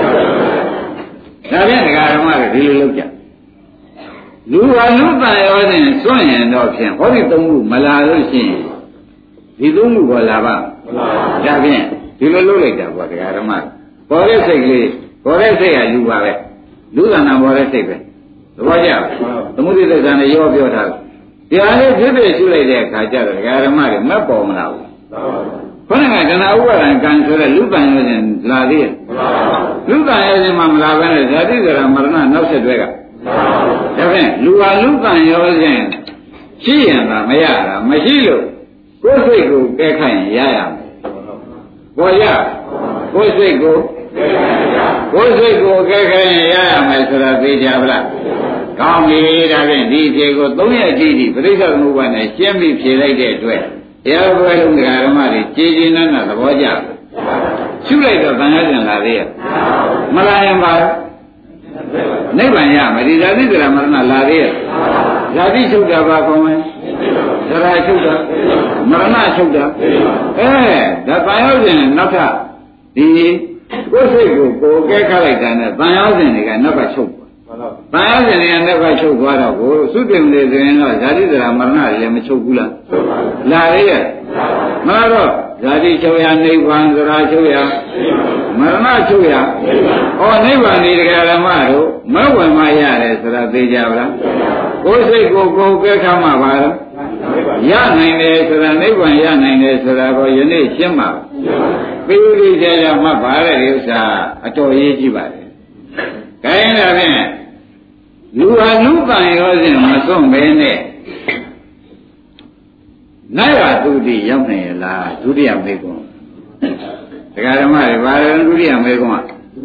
ဒါပြန်ဒကာဓမ္မတွေဒီလိုလုပ်ကြလူဟာလူတန်ရောစဉ်စွန့်ရင်တော့ဖြင့်ဟောဒီသုံးခုမလာလို့ရှိရင်ဒီသုံးခုပေါ်လာပါမလာပါဒါဖြင့်ဒီလိုလုပ်လိုက်တာပေါ့ဒကာဓမ္မပေါ်တဲ့စိတ်ကလေးပေါ်တဲ့စိတ်ကလူပါပဲလူသဏ္ဍာန်ပေါ်တဲ့စိတ်ပဲသဘောကျသမုဒိသစ္စာနဲ့ရောပြောထားတယ်ဒီဟာလေးဖြစ်ဖြစ်ရှုလိုက်တဲ့အခါကျတော့ဒကာဓမ္မတွေမက်ပေါ်မလာဘူးခொနကတဏှာဥပါဒံကံဆိုတဲ့လူပန်ရောစဉ်လာသေးရဲ့လူပန်ရောစဉ်မှမလာဘဲနဲ့ဇာတိဇရာမရဏနောက်ဆက်တွဲကဒါဖြင့်လူဟာလူပန်ရောစဉ်ရှိရင်သာမရတာမရှိလို့ကိုယ်စိတ်ကိုကဲခိုင်းရရမယ်ပေါ်ရကိုယ်စိတ်ကိုကိုယ်စိတ်ကိုကဲခိုင်းရရမယ်ဆိုတာသိကြပါလားကောင်းပြီဒါဖြင့်ဒီဖြေကိုသုံးရက်ကြည့်ကြည့်ပရိစ္ဆေသမုပ္ပါဒ်နဲ့ရှင်းပြီးဖြေလိုက်တဲ့အတွက်တရားပွဲလုံးဓမ္မတွေကြည်ကြည်နန်းနန်းသဘောကျရှုလိုက်တော့တန်ရကျင်လာသေးရဲ့မလာရင်ပါနိဗ္ဗာန်ရမယ်ဒီဇာတိဇရာမရဏလာသေးရဲ့ဇာတိချုပ်တာပါခေါ်မယ်ဇရာချုပ်တာမရဏချုပ်တာအဲဒါတန်ရောက်ခြင်းနောက်ထပ်ဒီကိုယ်စိတ်ကိုကိုယ်ကဲခတ်လိုက်တာနဲ့တန်ရောက်ခြင်းတွေကနောက်ကချုပ်တန်ရောက်ခြင်းတွေကနောက်ကချုပ်သွားတော့ကိုသုတေမလေဆိုရင်တော့ဇာတိဇရာမရဏတွေလည်းမချုပ်ဘူးလားလာသေးရဲ့မတော့ဇာတိချုပ်ရနိဗ္ဗာန်ဇရာချုပ်ရမရဏချုပ်ရဩနိဗ္ဗာန်ဒီတရားဓမ္မတို့မဝင်မရတယ်ဆိုတာသိကြပါလားကိုယ်စိတ်ကိုကိုယ်ကဲခတ်မှပါတော့ရနိုင်တယ်ဆိုတာနိဗ္ဗာန်ရနိုင်တယ်ဆိုတာကိုယနေ့ရှင်းပါပြီးပြီးကြကြမှတ်ပါတဲ့ဥစ္စာအတော်ရေးကြည့်ပါလေ။ဒါရင်လည်းဖြင့်လူဟာလူပံရောစဉ်မစွန့်ပဲနဲ့နိုင်ရသူတိရောက်နေရလားဒုတိယမေကွန်းတရားဓမ္မတွေဘာလဲဒုတိယမေကွန်း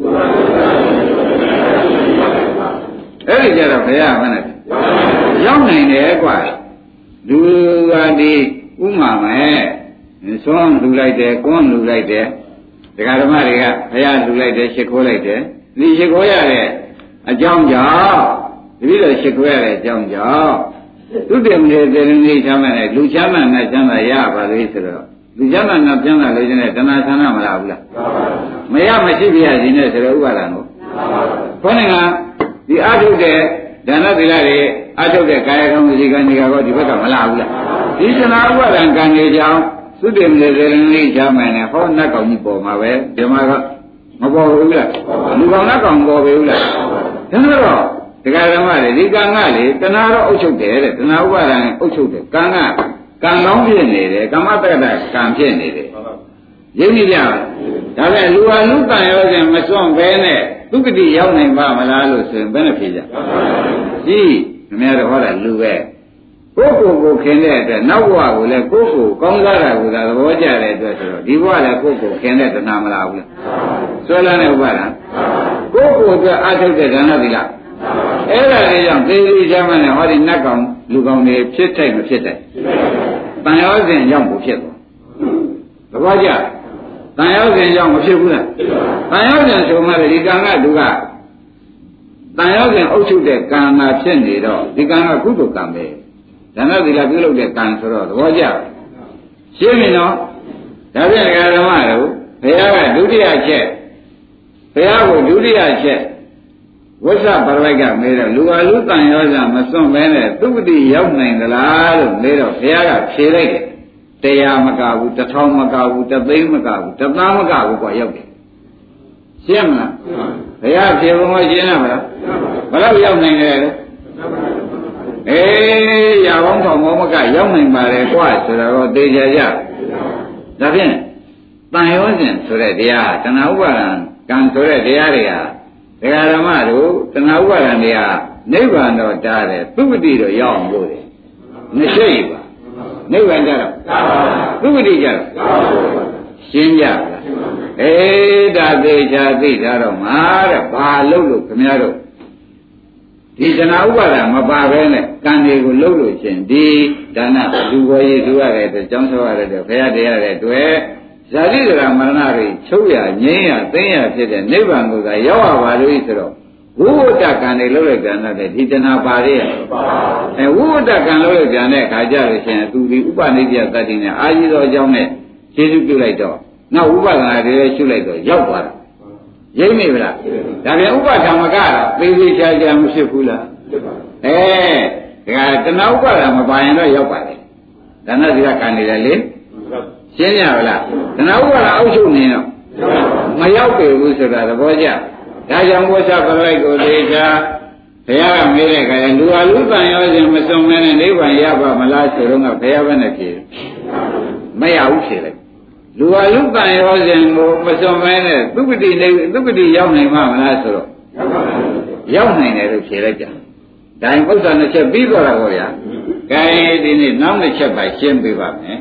အဲ့ဒီကြတော့ဘုရားမနဲ့ရောက်နိုင်တယ်ကွာလူကဒီဥမာမဲ့သွန်းလူလိုက်တယ်ကွန်းလူလိုက်တယ်တရားဓမ္မတွေကဘုရားလူလိုက်တယ်ရှ िख ိုးလိုက်တယ်ဒီရှ िख ိုးရတဲ့အကြောင်းကြောင့်တပည့်တော်ရှ िख ိုးရတဲ့အကြောင်းကြောင့်သူတည်မလို့တည်နေချမ်းနဲ့လူချမ်းနဲ့နဲ့ချမ်းသာရပါလေဆိုတော့လူချမ်းနဲ့နဲ့ချမ်းသာလို့ခြင်းနဲ့တဏှာဆန္ဒမလားဘူးလားမရမရှိပြရစီနဲ့ဆိုတော့ဥပါဒံကိုခေါင်းကဒီအထုတ်တဲ့ဒါနသီလတွေအထုတ်တဲ့ကာယကံဝစီကံတွေကတော့ဒီဘက်ကမလားဘူးလားဒီတဏှာဥပါဒံကံတွေကြောင့်သူတည်မလို့တည်နေချမ်းနဲ့ဟောနတ်ကောင်ကြီးပေါ်မှာပဲဒီမှာကမပေါ်ဘူးလားလူကောင်နတ်ကောင်ပေါ်ပြီဘူးလားဒါတော့တရားဓမ္မတွေဒီကံကလေတဏှာတော့အုပ်ချုပ်တယ်တဲ့တဏှာဥပါဒံအုပ်ချုပ်တယ်ကံကကံကောင်းဖြစ်နေတယ်ကမ္မတက္ကတာကံဖြစ်နေတယ်ရင်းနေကြဒါပဲလူဟာလူတန်ရောစဉ်မစွန့်ဘဲနဲ့ဒုက္ခတိရောက်နိုင်ပါမလားလို့ဆိုရင်ဘယ်နဲ့ဖြေကြကြည့်ခင်ဗျားတို့ဟောတာလူပဲကိုယ့်ကိုယ်ကိုခင်တဲ့အတွက်နောက်ဘဝကိုလည်းကိုယ့်ကိုယ်ကောင်းစားတာကိုသာသဘောကျတဲ့အတွက်ဆိုတော့ဒီဘဝလည်းကိုယ့်ကိုယ်ခင်တဲ့တဏှာမလားဘူးလားဆွဲလန်းတဲ့ဥပါဒံကိုယ့်ကိုယ်အတွက်အထုတ်တဲ့ဒါနသီလအဲ့ဒါလေးကြောင့်သေသေးချမ်းမှနဲ့ဟောဒီနတ်ကောင်လူကောင်တွေဖြစ်တိုက်မဖြစ်တိုက်တန်ရောစဉ်ကြောင့်ကိုဖြစ်သွားသဘောကျတန်ရောစဉ်ကြောင့်မဖြစ်ဘူးလားတန်ရောစဉ်ဆိုမှလည်းဒီကံကလူကတန်ရောစဉ်အုပ်ချုပ်တဲ့ကံမှာဖြစ်နေတော့ဒီကံကကုသိုလ်ကံပဲဒါနသီလပြုလုပ်တဲ့ကံဆိုတော့သဘောကျရှင်းပြီနော်ဒါဖြင့်ဓမ္မတို့ဘုရားကဒုတိယချက်ဘုရားကိုဒုတိယချက်ဝိသပရဝိတ်ကမေးတော့လူဟာလူတန်ရောစမစွန့်ပဲနဲ့သုပတိရောက်နိုင်သလားလို့မေးတော့ဘုရားကဖြေလိုက်တယ်တရားမကဘူးတစ်ထောင်မကဘူးတစ်သိန်းမကဘူးတစ်သန်းမကဘူးကွာရောက်တယ်ရှင်းမလားဘုရားဖြေဘုံကရှင်းရမလားဘယ်တော့ရောက်နိုင်ကြလဲအေးရပေါင်းထောင်ပေါင်းမကရောက်နိုင်ပါလေကွာဆိုတော့သိကြကြဒါဖြင့်တန်ရောစဉ်ဆိုတဲ့တရားတဏှာဥပါဒံကံဆိုတဲ့တရားတွေဟာဒကာဓမ္မတို့တဏှာဥပါဒံတွေကနိဗ္ဗာန်တော့တားတယ်သုပတိတော့ရောက်အောင်လို့တယ်မရှိပါနိဗ္ဗာန်ကြတော့သုပတိကြတော့ရှင်းကြလားအေးဒါသိချာသိတာတော့မှာတဲ့ဘာလို့လို့ခင်ဗျားတို့ဒီတဏှာဥပါဒံမပါဘဲနဲ့ကံတွေကိုလှုပ်လို့ရှင်ဒီဒါနလူဘောရည်သူရတယ်တဲ့ကျောင်းဆောရတဲ့ဘုရားတရားတဲ့တွေ့ဇာတိဒရာမရဏတွေချုပ်ရငြိမ်းရသိမ်းရဖြစ်တဲ့နိဗ္ဗာန်ကိုသာရောက်ရပါလို့ဆိုတော့ဝိဝတ္တကံတွေလှုပ်လိုက်ပြန်တဲ့ဒီတဏှာပါရဲ့အဲဝိဝတ္တကံလှုပ်လိုက်ပြန်တဲ့ခါကြလို့ရှင်သူဒီဥပနိဒေယတတ္တိနဲ့အာကြီးတော်အကြောင်းနဲ့ခြေစုပြုလိုက်တော့နောက်ဥပဒနာတွေရှုလိုက်တော့ရောက်သွားတာရိပ်မိဗလားဒါပြန်ဥပဓမ္မကတော့သေသေးချာချာမဖြစ်ဘူးလားအဲဒါကတဏှာဥပါဒမပါရင်တော့ရောက်ပါလေဒါနစီကကံနေတယ်လေရှင်းကြပါလားတဏှာဥပါဒအောက်ချုပ်နေတော့မရောက်ပြီဘူးဆိုတာသဘောကျဒါကြောင့်ဘုရားပရိကိုသေချာဘုရားကမေးတဲ့အခါလူဟာလူတန်ရောခြင်းမစုံမဲနဲ့နိဗ္ဗာန်ရပါမလားဆိုတော့ကဘုရားဘယ်နဲ့ဖြေမရဘူးဖြေလိုက်လူဟာလူတန်ရောခြင်းကိုမစုံမဲနဲ့သုပတိနေသုပတိရောက်နိုင်မှာမလားဆိုတော့ရောက်နိုင်တယ်လို့ဖြေလိုက်ကြဒါရင်ပု္ပ္ပာနှစ်ချက်ပြီးသွားတာပေါ့ဗျာကဲဒီနေ့နောက်တစ်ချက်ပါရှင်းပေးပါမယ်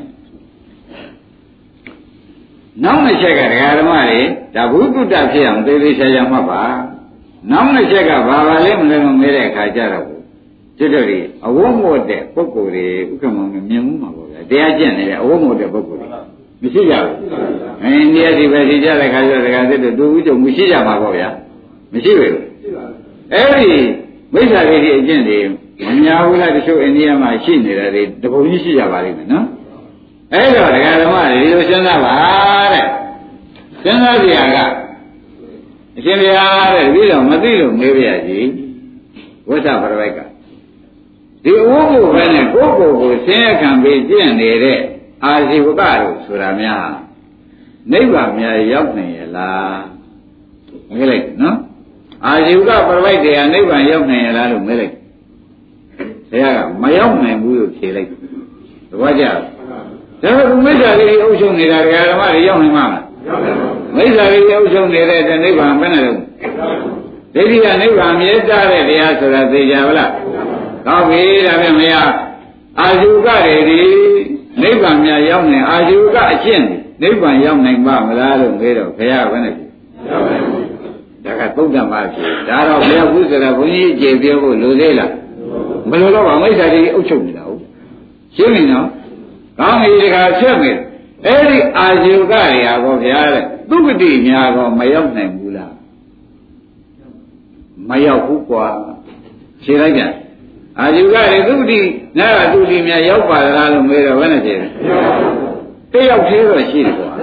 နောက်တစ်ချက်ကဒကာဓမ္မတွေဒါဘုဒ္ဓတဖြစ်အောင်သေသေးချာချာမှတ်ပါနောက်တစ်ချက်ကဘာပါလဲမလဲမမေးတဲ့အခါကျတော့ကျွတ်တို့တွေအဝတ်မို့တဲ့ပုဂ္ဂိုလ်တွေဥက္ကမောင်မြင်မှုမှာပေါ့ဗျာတရားကျင့်နေတဲ့အဝတ်မို့တဲ့ပုဂ္ဂိုလ်တွေမရှိကြဘူးအင်းဒီအဒီပဲဒီကြတဲ့ခါကျတော့ဒကာသစ်တို့တူဦးကြုံမရှိကြမှာပေါ့ဗျာမရှိဘူးအဲ့ဒီမိစ္ဆာဒိဋ္ဌိအကျင့်တွေမများဘူးလားတချို့အိန္ဒိယမှာရှိနေတာတွေတပုံကြီးရှိကြပါလိမ့်မယ်နော်အဲ့တော့ဒကာဓမ္မတွေဒီလိုစဉ်းစားပါတဲ့စဉ်းစားကြရကအရှင်ဘုရားတဲ့ဒီတော့မသိလို့မေးပြရစီဝိသပရဝိတ်ကဒီအဝတ်ကိုပဲနဲ့ကိုယ့်ကိုယ်ကိုဆင်းရဲခံပြီးကျင့်နေတဲ့အာဇီဝကတို့ဆိုတာများနိဗ္ဗာန်များရောက်နိုင်ရဲ့လားမေးလိုက်နော်အာဇီဝကပရဝိတ်တရားနိဗ္ဗာန်ရောက်နိုင်ရဲ့လားလို့မေးလိုက်ဘုရားကမရောက်နိုင်ဘူးလို့ဖြေလိုက်သဘောကျလားဒါကမိစ္ဆာလေးအုပ်ချုပ်နေတာဓမ္မတွေရောက်နိုင်မှာလားမိစ္ဆာလေးအုပ်ချုပ်နေတဲ့နိဗ္ဗာန်ဘယ်နဲ့လဲဒိဋ္ဌိကနိဗ္ဗာန်မြဲတာတဲ့တရားဆိုတာသိကြပါလားကောင်းပြီဒါဖြင့်မရအာဇုကတွေဒီနိဗ္ဗာန်မြတ်ရောက်နေအာဇုကအကျင့်နိဗ္ဗာန်ရောက်နိုင်ပါမလားလို့မေးတော့ဘုရားကလည်းရောက်ပါဘူးဒါကသုဒ္ဓမာဖြစ်ဒါတော့ဘုရားဘုရားဘုန်းကြီးကျေပြောဖို့လိုသေးလားမလိုတော့ပါမိစ္ဆာတိအုပ်ချုပ်နေတာဟုတ်ရှင်းပြီနော်ကောင်းပြီဒီခါဖြစ်ပြီအဲ့ဒီအာဇုကတွေဟာကောဗျာတဲ့သုဂတိများကောမရောက်နိုင်ဘူးလားမရောက်ဘူးကွာရှင်းလိုက်ကြအာဇုကတွေသုဂတိနာကသုဂတိများရောက်ပါလားလို့မေးတော့ဘယ်နဲ့ရှင်းလဲတယောက်သေးတော့ရှိတယ်ကွာ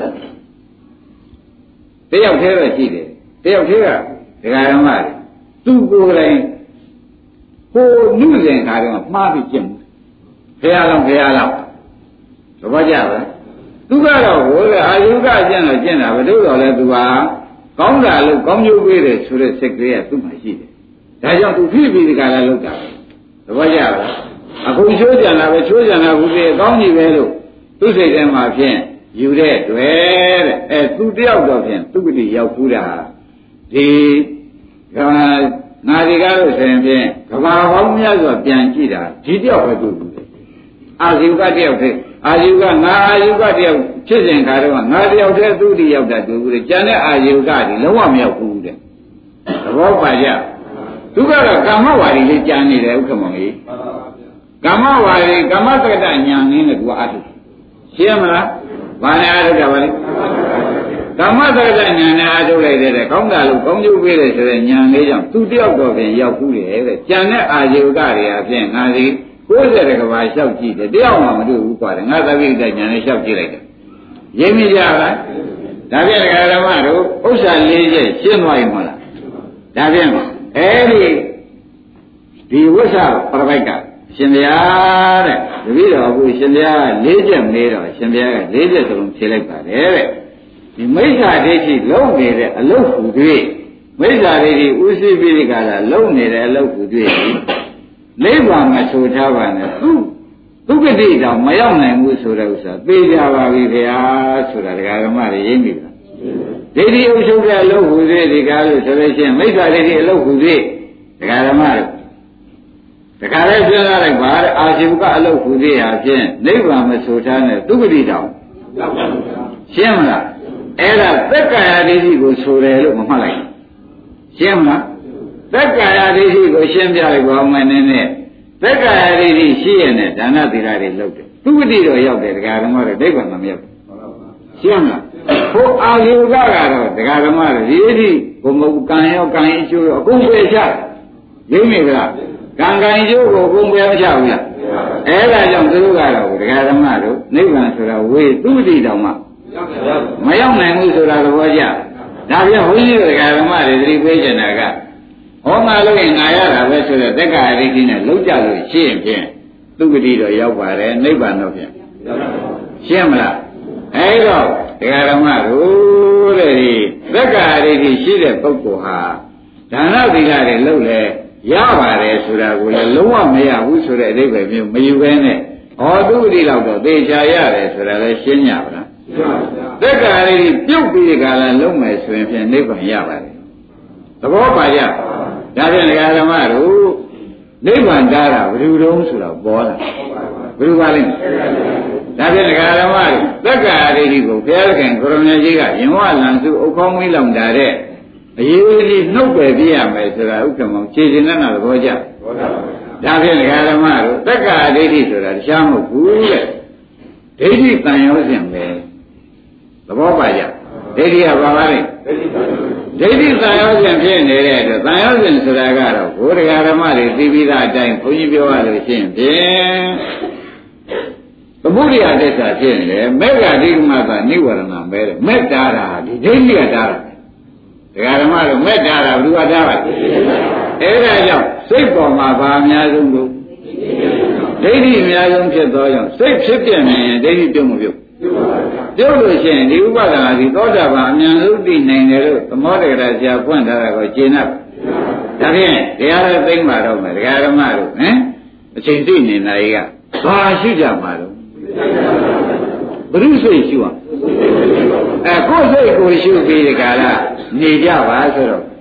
တယောက်သေးတော့ရှိတယ်တယောက်သေးကဒကာရမတွေသူ့ကိုယ်တိုင်ကိုနုစဉ်ခါတော့မှားပြီးကျင့်မှုဖះလောင်းဖះလောင်းသဘောကျပါသူကတော့ဟိုလေအာယုကကျင့်တော့ကျင့်တာဘယ်လိုတော့လဲသူဟာကောင်းတာလို့ကောင်းကျိုးပေးတယ်ဆိုတဲ့စိတ်ကလေးကသူ့မှာရှိတယ်ဒါကြောင့်သူဖြစ်ပြီးဒီကလာလောက်တာသဘောကျပါအခုချိုးကြံတာပဲချိုးကြံတာဘူးလေကောင်းကြီးပဲလို့သူ့စိတ်ထဲမှာဖြင့်ယူတဲ့တွေ့တဲ့အဲသူတယောက်တော့ဖြင့်သူကတိရောက်ဘူးတာဒီကငါဒီကားလို့ဆိုရင်ဖြင့်ကဘာပေါင်းများစွာပြန်ကြည့်တာဒီတယောက်ပဲတွေ့ဘူးအာဇီဝကတယောက်တည်းအာဇီဝကငါအာဇီဝကတယောက်ဖြစ်စဉ်ခါတော့ငါတယောက်တည်းသူတည်းရောက်တာတွေ့ဘူးလေကျန်တဲ့အာဇီဝကတွေလုံးဝမရောက်ဘူးတဲ့သဘောပါကြသူကတော့ကာမဝါဒီလေးကြံနေတယ်ဥက္ကမောင်ကြီးကာမဝါဒီကာမတက္ကတညာနင်းနဲ့သူကအထုရှင်းမလားဘာနဲ့အားထုတ်ကြပါလဲဓမ္မသက္ကဉာဏ်နဲ့အားထုတ်လိုက်တဲ့ကောင်းတာလို့ကောင်းကျိုးပေးတယ်ဆိုတဲ့ဉာဏ်လေးကြောင့်သူတယောက်တော့ပြင်ရောက်ဘူးလေတဲ့ကျန်တဲ့အာယုကတွေအပြင်ငါစီကိုယ်စတဲ့ကဘာလျှောက်ကြည့်တယ်တယောက်မှမတွေ့ဘူးကွာငါသတိတဲ့ဉာဏ်နဲ့လျှောက်ကြည့်လိုက်တယ်ရင်းမိကြလားဒါဖြင့်ဓမ္မတို့ဥစ္စာလေးချက်ရှင်းသွားရင်မဟုတ်လားဒါဖြင့်အဲဒီဒီဝိသပရပိုက်ကရှင်ဗျာတဲ့တပည့်တော်အခုရှင်ဗျာလေးချက်မေးတော့ရှင်ဗျာကလေးချက်စလုံးဖြေလိုက်ပါတယ်တဲ့ဒီမိစ္ဆာဒိဋ္ဌိလုံးနေတဲ့အလုတ်ဟူ၍မိစ္ဆာဒိဋ္ဌိဥသိပိဋကလာလုံးနေတဲ့အလုတ်ဟူ၍နိဗ္ဗာန်မဆိုထားပါနဲ့သူသူကတိတောင်မရောက်နိုင်ဘူးဆိုတဲ့ဥစ္စာသိကြပါပြီဗျာဆိုတာဒကာဓမ္မတွေရင်းပြီလားဒိဋ္ဌိဥချုပ်တဲ့အလုတ်ဟူ၍ဒီကားလို့ဆိုလို့ရှိရင်မိစ္ဆာဒိဋ္ဌိအလုတ်ဟူ၍ဒကာဓမ္မတွေတခါလဲပြောရလိုက်ပါတဲ့အာရှိဘကအလုတ်ဟူသေးဟာဖြင့်နိဗ္ဗာန်မဆိုထားနဲ့သူကတိတောင်ရှင်းမလားအဲ့ဒါသက်ကာယဒိဋ္ဌိကိုဆိုတယ်လို့မမှတ်လိုက်ရှင်းမလားသက်ကာယဒိဋ္ဌိကိုရှင်းပြလိုက်ပါဦးမယ်နည်းနည်းသက်ကာယဒိဋ္ဌိရှိရတဲ့ဒါနသီလတွေလုပ်တယ်သူကတိတော့ရောက်တယ်ဒကာဓမ္မတွေနိဗ္ဗာန်မရောက်ဘူးရှင်းမလားဟိုအာရှိဘကကတော့ဒကာဓမ္မတွေဒီဒိဋ္ဌိကိုမဟုတ်ကံရောကံအကျိုးရောအကုန်ပဲချတယ်ရင်းမိကြလားကံကံကျိုးကိုဘုံပြောချဘူးလားအဲ့ဒါကြောင့်သူတို့ကတော့ဒကာဓမ္မတို့နိဗ္ဗာန်ဆိုတာဝေသူတိတောင်မှမရောက်နိုင်ဘူးဆိုတာသဘောကျဒါပြန်ဘုန်းကြီးဒကာဓမ္မတွေသတိပေးကြတာကဟောငါလို့ရင်ငါရတာပဲဆိုတဲ့တက္ကရာဒိဋ္ဌိနဲ့လုံးကြလို့ရှင်းဖြင့်သူတိတော့ရောက်ပါတယ်နိဗ္ဗာန်တော့ဖြင့်ရှင်းမလားအဲ့တော့ဒကာဓမ္မတို့တဲ့ဒီတက္ကရာဒိဋ္ဌိရှိတဲ့ပုဂ္ဂိုလ်ဟာဒါနသီလတွေလုပ်လဲရပါတယ်ဆိုတာကိုလည်းလုံးဝမရဘူးဆိုတဲ့အဓိပ္ပာယ်မျိုးမယူဘဲနဲ့ဟောသူတိလောက်တော့သေချာရတယ်ဆိုတာလည်းရှင်းကြပါလားသက္ကာရိပြုတ်ပြီးကြလားလုံးမယ်ဆိုရင်ဖြင့်နိဗ္ဗာန်ရပါတယ်သဘောပါကြဒါဖြင့်ဒကာဓမ္မတို့နိဗ္ဗာန်တားတာဘယ်လိုတုံးဆိုတော့ပေါ်လာဘယ်လိုပါလဲဒါဖြင့်ဒကာဓမ္မတို့သက္ကာရိကိုဘုရားခင်ကိုရမကြီးကရင်ဝလန်စုဥကောင်းမီးလောင်တာတဲ့အရေးကြီးနှုတ်ပယ်ပြရမယ်ဆိုတာဥက္ကမောင်ခြေရှင်နဲ့သဘောကျဒါဖြင့်ဒကာဓမ္မတို့သက္ကာဒိဋ္ဌိဆိုတာတရားမဟုတ်ဘူးတဲ့ဒိဋ္ဌိတန်ရောစဉ်ပဲသဘောပါကြဒိဋ္ဌိကဘာပါလဲဒိဋ္ဌိတန်ရောစဉ်ဖြစ်နေတဲ့အတွက်တန်ရောစဉ်ဆိုတာကတော့ဘုရားဓမ္မတွေသိပြီးသားအတိုင်းဘုန်းကြီးပြောရလို့ရှိရင်ဖြင့်သမုဒိယသစ္စာဖြစ်နေတယ်မေဃဒိဋ္ဌိမသာနိဝရဏပဲတဲ့မေတ္တာတာဒီဒိဋ္ဌိကတားတာဒကာဓမ္မတို့မေတ္တာတာဘယ်သူကတားပါလဲအဲ့ဒါကြောင့်စိတ်ပေါ်မှာဘာအများဆုံးလို့ဒိဋ္ဌိအများဆုံးဖြစ်သောကြောင့်စိတ်ဖြစ်ပြနေရင်ဒိဋ္ဌိပြုတ်မပြုတ်ပြုတ်လို့ရှိရင်ဒီဥပဒနာဒီသောတာပန်အမြန်ဆုံးသိနိုင်တယ်လို့သမောတက္ကရာဆရာဖွင့်ထားတာကိုရှင်း납ဒါဖြင့်တရားလည်းသိမ့်ပါတော့မယ်ဒကာဓမ္မတို့ဟင်အချိန်သိနေနိုင်ကဘာရှိကြမှာတော့ဘုရုစိတ်ရှိအောင်အဲကိုယ်စိတ်ကိုရှုပြီးဒီကလာနေကြပါဆိုတော့ဒ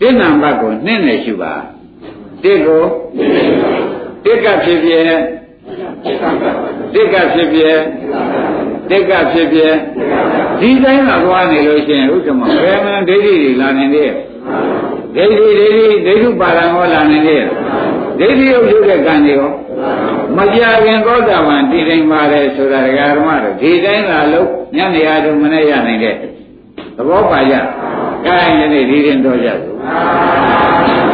တစ်နံပါတ်ကိုနှစ်နဲ့ရှုပါတစ်ကိုတစ်ကဖြစ်ဖြစ်တစ်ကဖြစ်ဖြစ်တစ်ကဖြစ်ဖြစ်ဒီတိုင်းကသွားနေလို့ရှိရင်ဥက္ကမဘယ်မှန်ဒိဋ္ဌိတွေလာနေသေးရဲ့ဒိဋ္ဌိဒိဋ္ဌိဒိဋ္ဌုပါဒံဟောလာနေသေးရဲ့ဒိဋ္ဌိဥဒုတဲ့ကံတွေရောမကြခင်သောတာပန်တည်တိုင်းပါတယ်ဆိုတာဒကာဓမ္မတို့ဒီတိုင်းလာလို့ညနေရတို့မနေ့ရနိုင်တဲ့သဘောပါကြ။အဲဒါဒီနေ့ဒီရင်တော့ကြစို့